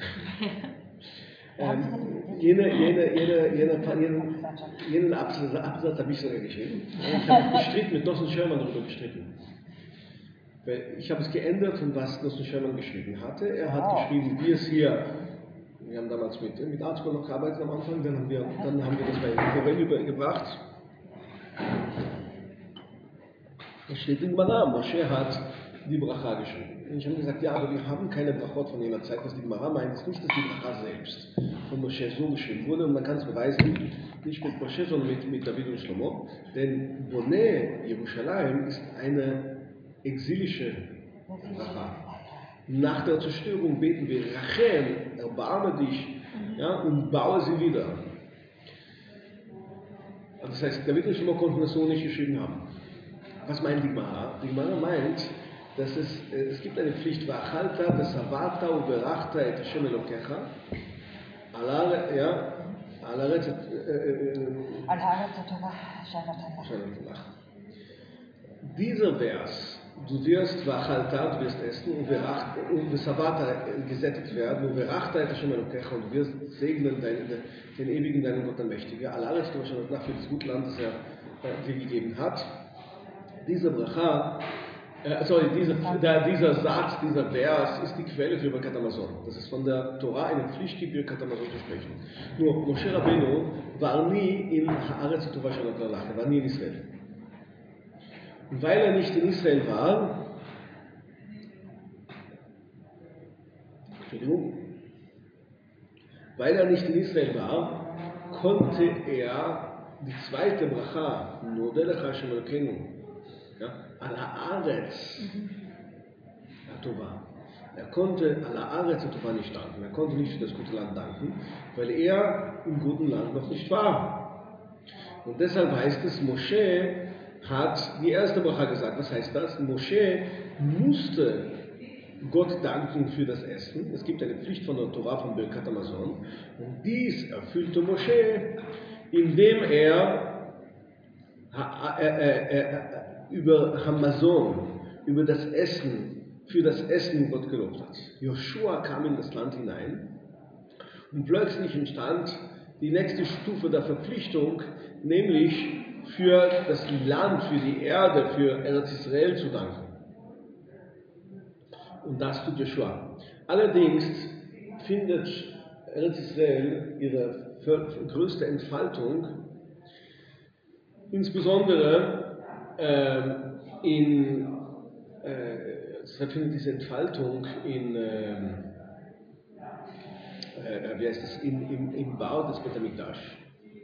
Jenen Absatz habe ich sogar geschrieben. Ich habe gestritten, mit Nosson Sherman darüber gestritten. Weil ich habe es geändert von was Nosson Sherman geschrieben hatte. Er hat geschrieben, wie es hier, wir haben damals mit Arthur noch gearbeitet am Anfang, dann haben wir das bei Korinth übergebracht. Es steht in Gemara, Moshe hat die Bracha geschrieben. Und ich habe gesagt, ja, aber wir haben keine Brachot von jener Zeit. Was die Gemara meint, ist nicht, dass die Bracha selbst von Moshe so geschrieben wurde. Und man kann es beweisen, nicht mit Moshe, sondern mit David und Shlomo. Denn Boneh Jerusalem ist eine exilische Bracha. Nach der Zerstörung beten wir, Rachem, erbarme dich, ja, und baue sie wieder. Also das heißt, David und Shlomo konnten das so nicht geschrieben haben. Was meint die Gemara? Die Gemara meint, dass es gibt eine Pflicht, Va'achalta, Vesavata, Uberachta, et Hashem Elokecha, al haaretz Torah. Dieser Vers, du wirst Va'achalta, du wirst essen, und Vesavata gesättigt werden, Uberachta, et Hashem Elokecha, und du wirst segnen den ewigen, deinen Gott, der Mächtige, al haaretz Torah, für das gute Land, das er dir gegeben hat. Diese Bracha, dieser Satz, dieser Vers ist die Quelle für Birkat Hamazon. Das ist von der Torah eine Pflicht, die Birkat Hamazon zu sprechen. Nur Moshe Rabbeinu war nie in Haaretz Torah Shalot Lalach, er war nie in Israel. Und weil er nicht in Israel war, konnte er die zweite Bracha, Nodelecha Hashem Elokeinu, al haaretz Torah. Er konnte al haaretz Torah nicht danken. Er konnte nicht für das gute Land danken, weil er im guten Land noch nicht war. Und deshalb heißt es, Moshe hat die erste Bracha gesagt. Was heißt das? Moshe musste Gott danken für das Essen. Es gibt eine Pflicht von der Torah von Birkat Hamazon. Und dies erfüllte Moshe, indem er über Hamazon, über das Essen, für das Essen Gott gelobt hat. Joshua kam in das Land hinein und plötzlich entstand die nächste Stufe der Verpflichtung, nämlich für das Land, für die Erde, für Eretz Israel zu danken. Und das tut Joshua. Allerdings findet Eretz Israel ihre größte Entfaltung, insbesondere es findet diese Entfaltung im Bau des Beit HaMikdash.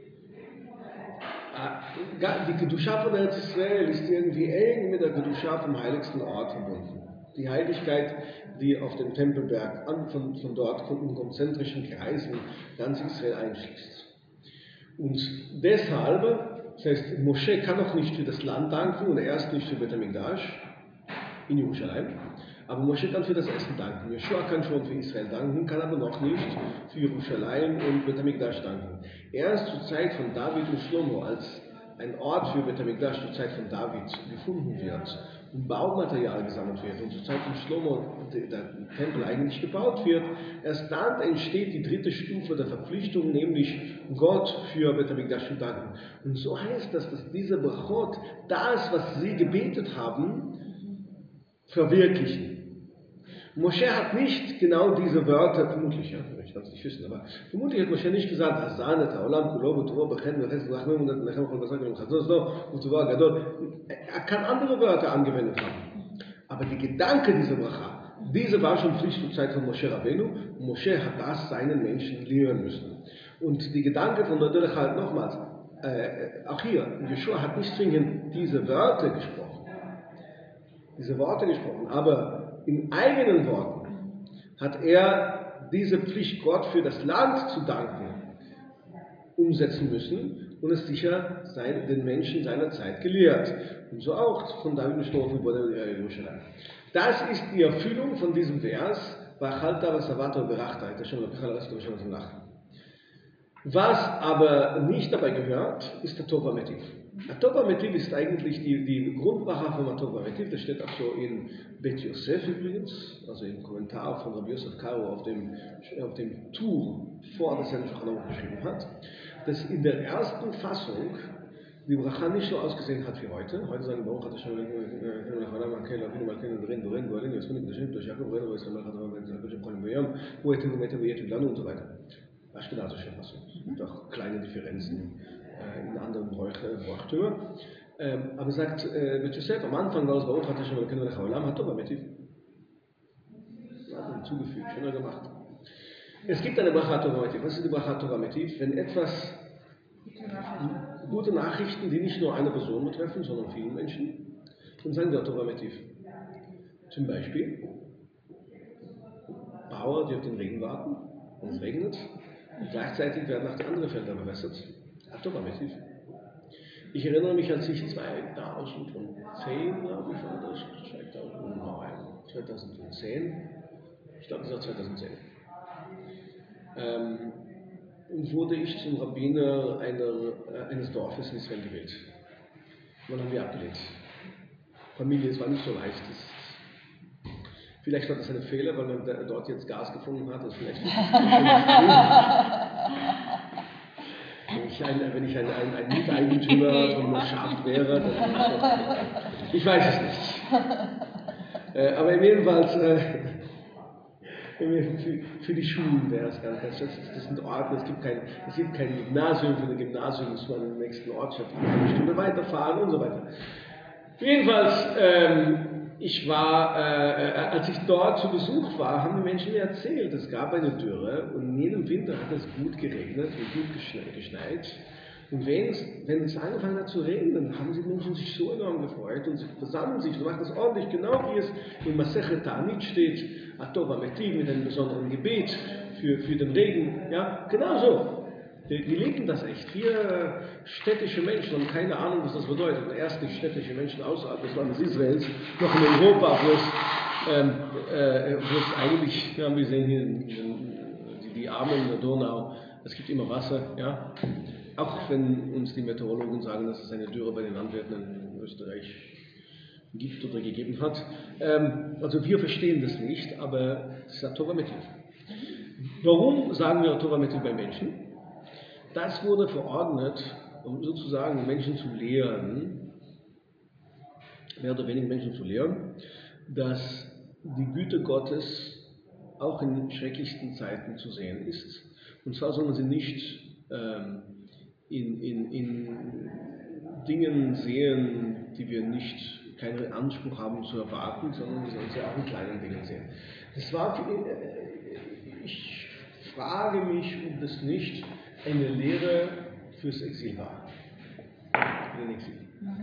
Die Kedusha von Eretz Israel ist irgendwie eng mit der Kedusha vom heiligsten Ort verbunden. Die Heiligkeit, die auf dem Tempelberg von dort in konzentrischen Kreisen ganz Israel einschließt. Und deshalb, das heißt, Moshe kann noch nicht für das Land danken und erst nicht für Beit HaMikdash in Jerusalem, aber Moshe kann für das Essen danken. Joshua kann schon für Israel danken, kann aber noch nicht für Jerusalem und Beit HaMikdash danken. Erst zur Zeit von David und Shlomo, als ein Ort für Beit HaMikdash zur Zeit von David gefunden wird und Baumaterial gesammelt wird und zur Zeit von Shlomo der Tempel eigentlich gebaut wird, erst dann entsteht die dritte Stufe der Verpflichtung, nämlich Gott für Beit HaMikdash zu danken. Und so heißt das, dass diese Brachot das, was sie gebetet haben, verwirklichen. Moshe hat nicht genau diese Wörter, vermutlich, ja, ich kann es nicht wissen, aber vermutlich hat Moshe nicht gesagt, er kann andere Wörter angewendet haben. Aber die Gedanke dieser Bracha, diese war schon Pflicht zur Zeit von Moshe Rabbeinu. Moshe hat das seinen Menschen lehren müssen. Und die Gedanke von Nodelecha halt nochmals, auch hier, Joshua hat nicht zwingend diese Wörter gesprochen, aber in eigenen Worten hat er diese Pflicht Gott für das Land zu danken umsetzen müssen und es sicher den Menschen seiner Zeit gelehrt. Und so auch von David gesprochen wurde in Jerusalem. Das ist die Erfüllung von diesem Vers, was aber nicht dabei gehört, ist der Tova Metiv. Der Tova Metiv ist eigentlich die Grundbrache von der Tova Metiv. Das steht auch so in Bet Yosef übrigens, also im Kommentar von Rabbi Yosef Karo auf dem Tur vor der Sendung geschrieben hat, dass in der ersten Fassung die Bracha nicht so ausgesehen hat wie heute. Heute sagen wir, hat es schon und so weiter. Aschkenazische Fassung. Es gibt auch kleine Differenzen in anderen Brachtümer. Aber er sagt, mit Josef, am Anfang war es bei uns, hat er schon hat Tova Metiv. Hat er hinzugefügt, schöner gemacht. Es gibt eine Bracha Tova Metiv. Was ist die Bracha Tova Metiv? Wenn etwas gute Nachrichten, die nicht nur eine Person betreffen, sondern viele Menschen, dann sagen wir Tova Metiv. Zum Beispiel Bauer, die auf den Regen warten, und es regnet, und gleichzeitig werden auch die anderen Felder bewässert. Tova Metiv. Ich erinnere mich, als ich 2010, glaube ich, war das, 2010, ich glaube, das war 2010, wurde ich zum Rabbiner eines Dorfes in Israel gewählt. Und dann haben wir abgelehnt. Familie, es war nicht so leicht. Vielleicht war das ein Fehler, weil man dort jetzt Gas gefunden hat. Das vielleicht wenn ich ein Miteigentümer von einer Schaft wäre, dann ich weiß es nicht. Aber jedenfalls für die Schulen wäre es ganz schön. Das sind Orte, es gibt kein Gymnasium. Für ein Gymnasium muss man in der nächsten Ortschaft eine Stunde weiterfahren und so weiter. Jedenfalls, als ich dort zu Besuch war, haben die Menschen mir erzählt, es gab eine Dürre und in jedem Winter hat es gut geregnet und gut geschneit. Und wenn es angefangen hat zu regnen, haben die Menschen sich so enorm gefreut und sie versammeln sich und machen das ordentlich, genau wie es in Masechet Ta'anit steht, Tova Metiv mit einem besonderen Gebet für den Regen. Ja, genau so. Die lieben das echt. Wir städtische Menschen haben keine Ahnung, was das bedeutet. Erst die städtische Menschen außerhalb des Landes Israels, noch in Europa, wo es eigentlich, ja, wir sehen hier die Armen der Donau, es gibt immer Wasser, ja. Auch wenn uns die Meteorologen sagen, dass es eine Dürre bei den Landwirten in Österreich gibt oder gegeben hat. Also wir verstehen das nicht, aber es ist Tova Metiv. Warum sagen wir Tova Metiv bei Menschen? Das wurde verordnet, um sozusagen Menschen zu lehren, mehr oder weniger Menschen zu lehren, dass die Güte Gottes auch in schrecklichsten Zeiten zu sehen ist. Und zwar soll man sie nicht in Dingen sehen, die wir keinen Anspruch haben zu erwarten, sondern wir sollen sie auch in kleinen Dingen sehen. Ich frage mich, ob das nicht eine Lehre fürs Exil war. Für den Exil.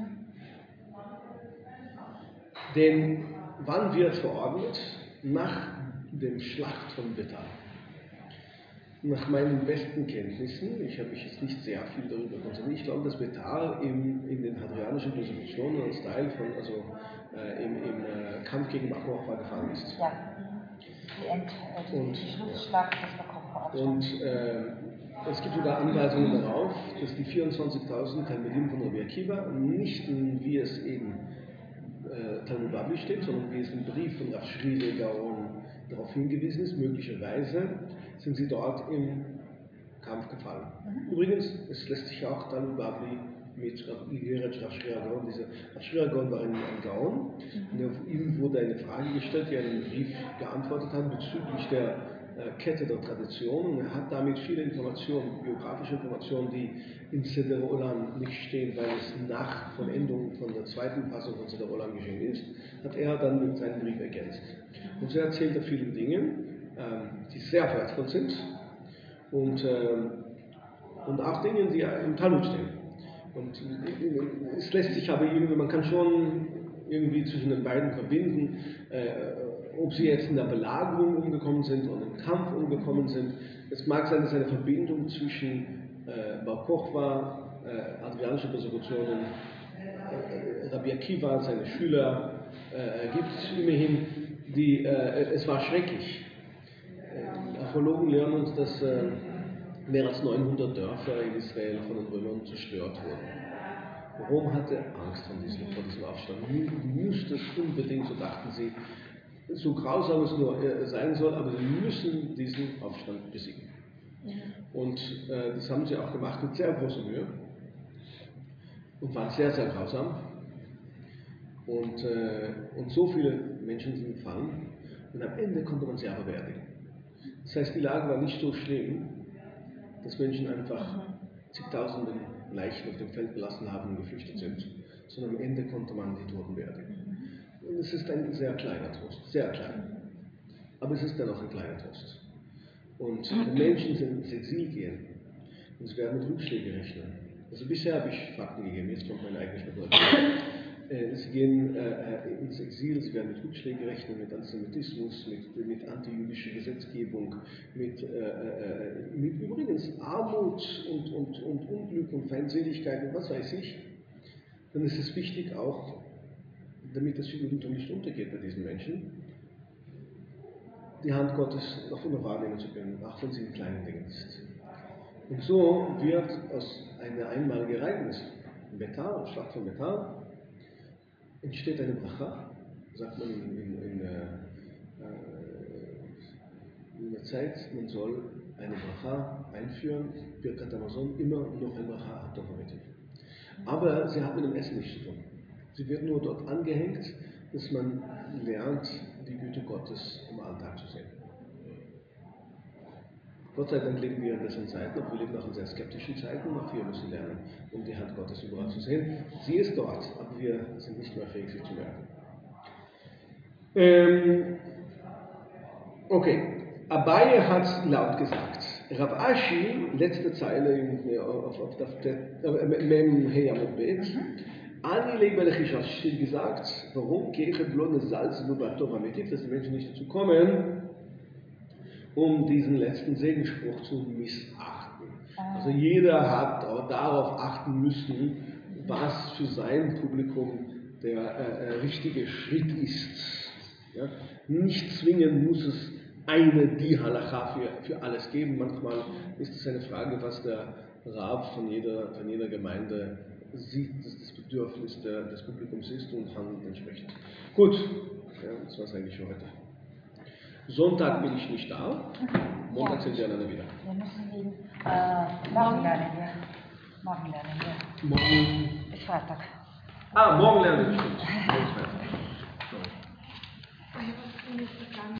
Denn wann wird verordnet? Nach dem Schlacht von Bethar. Nach meinen besten Kenntnissen, ich habe mich jetzt nicht sehr viel darüber konzentriert, ich glaube, dass Bethar in den hadrianischen Persecutionen als Teil von, im Kampf gegen Bar Kochba gefallen ist. Ja, die Schlussschlacht des Bar Kochba. Und es gibt sogar Anweisungen darauf, dass die 24.000 Talmidim von Rabbi Akiva nicht, wie es in Talmud Bavli steht, sondern wie es im Brief von Rav Shri Gaon darauf hingewiesen ist, möglicherweise sind sie dort im Kampf gefallen. Übrigens, es lässt sich auch Talmud Bavli mit Rav Shri Gaon, Rav Shri Gaon war ein Gaon, und auf ihm wurde eine Frage gestellt, die er in einem Brief geantwortet hat bezüglich der Kette der Tradition, und er hat damit viele Informationen, biografische Informationen, die in Seder Olam nicht stehen, weil es nach Vollendung von der zweiten Fassung von Seder Olam geschehen ist, hat er dann mit seinem Brief ergänzt. Und so erzählt er viele Dinge, die sehr wertvoll sind und auch Dinge, die im Talmud stehen. Und es lässt sich aber irgendwie, man kann schon irgendwie zwischen den beiden verbinden, ob sie jetzt in der Belagerung umgekommen sind oder im Kampf umgekommen sind. Es mag sein, dass eine Verbindung zwischen Bar Kochba, adrianische Persekutionen, Rabbi Akiva, seine Schüler, gibt es immerhin, es war schrecklich. Archäologen lernen uns, dass mehr als 900 Dörfer in Israel von den Römern zerstört wurden. Rom hatte Angst vor diesem Aufstand. Die musste es unbedingt, so dachten sie, so grausam es nur sein soll, aber sie müssen diesen Aufstand besiegen. Und das haben sie auch gemacht mit sehr großer Mühe und waren sehr, sehr grausam. Und so viele Menschen sind gefallen und am Ende konnte man sie aber beerdigen. Das heißt, die Lage war nicht so schlimm, dass Menschen einfach zigtausende Leichen auf dem Feld gelassen haben und geflüchtet sind, sondern am Ende konnte man die Toten beerdigen. Und es ist ein sehr kleiner Trost, sehr klein. Aber es ist dennoch ein kleiner Trost. Und wenn Menschen ins Exil gehen und sie werden mit Rückschlägen rechnen, also bisher habe ich Fakten gegeben, jetzt kommt meine eigene Spekulation. Sie gehen ins Exil, sie werden mit Rückschlägen rechnen, mit Antisemitismus, mit antijüdischer Gesetzgebung, mit übrigens Armut und Unglück und Feindseligkeit und was weiß ich. Dann ist es wichtig auch, damit das Judentum nicht untergeht bei diesen Menschen, die Hand Gottes noch immer wahrnehmen zu können, auch wenn sie in kleinen Dingen ist. Und so wird aus einem einmaligen Ereignis, Betar, Schlacht von Betar, entsteht eine Bracha, sagt man in der Zeit, man soll eine Bracha einführen, Birkat Hamazon, immer noch ein Bracha hat Tov. Aber sie hat mit dem Essen nichts zu tun. Sie wird nur dort angehängt, dass man lernt, die Güte Gottes im Alltag zu sehen. Gott sei Dank leben wir in besseren Zeiten, aber wir leben auch in sehr skeptischen Zeiten und auch wir müssen lernen, um die Hand Gottes überall zu sehen. Sie ist dort, aber wir sind nicht mehr fähig, sie zu merken. Okay, Abaye hat laut gesagt. Rav Ashi, letzte Zeile auf Mem Heyamot Bet. Ani Leib Belechisha steht gesagt, warum Kirche blonde Salz nur bei Tov Ametiv, dass die Menschen nicht dazu kommen, um diesen letzten Segensspruch zu missachten. Also jeder hat darauf achten müssen, was für sein Publikum der richtige Schritt ist. Ja? Nicht zwingend muss es die Halacha für alles geben. Manchmal ist es eine Frage, was der Rab von jeder Gemeinde sieht, dass das Bedürfnis des Publikums ist und handelt entsprechend. Gut, ja, das war es eigentlich für heute. Sonntag bin ich nicht da, Montag sind wir einander wieder. Wir müssen morgen lernen wir. Morgen? Ist Freitag. Morgen lernen wir, stimmt. Morgen ist Freitag.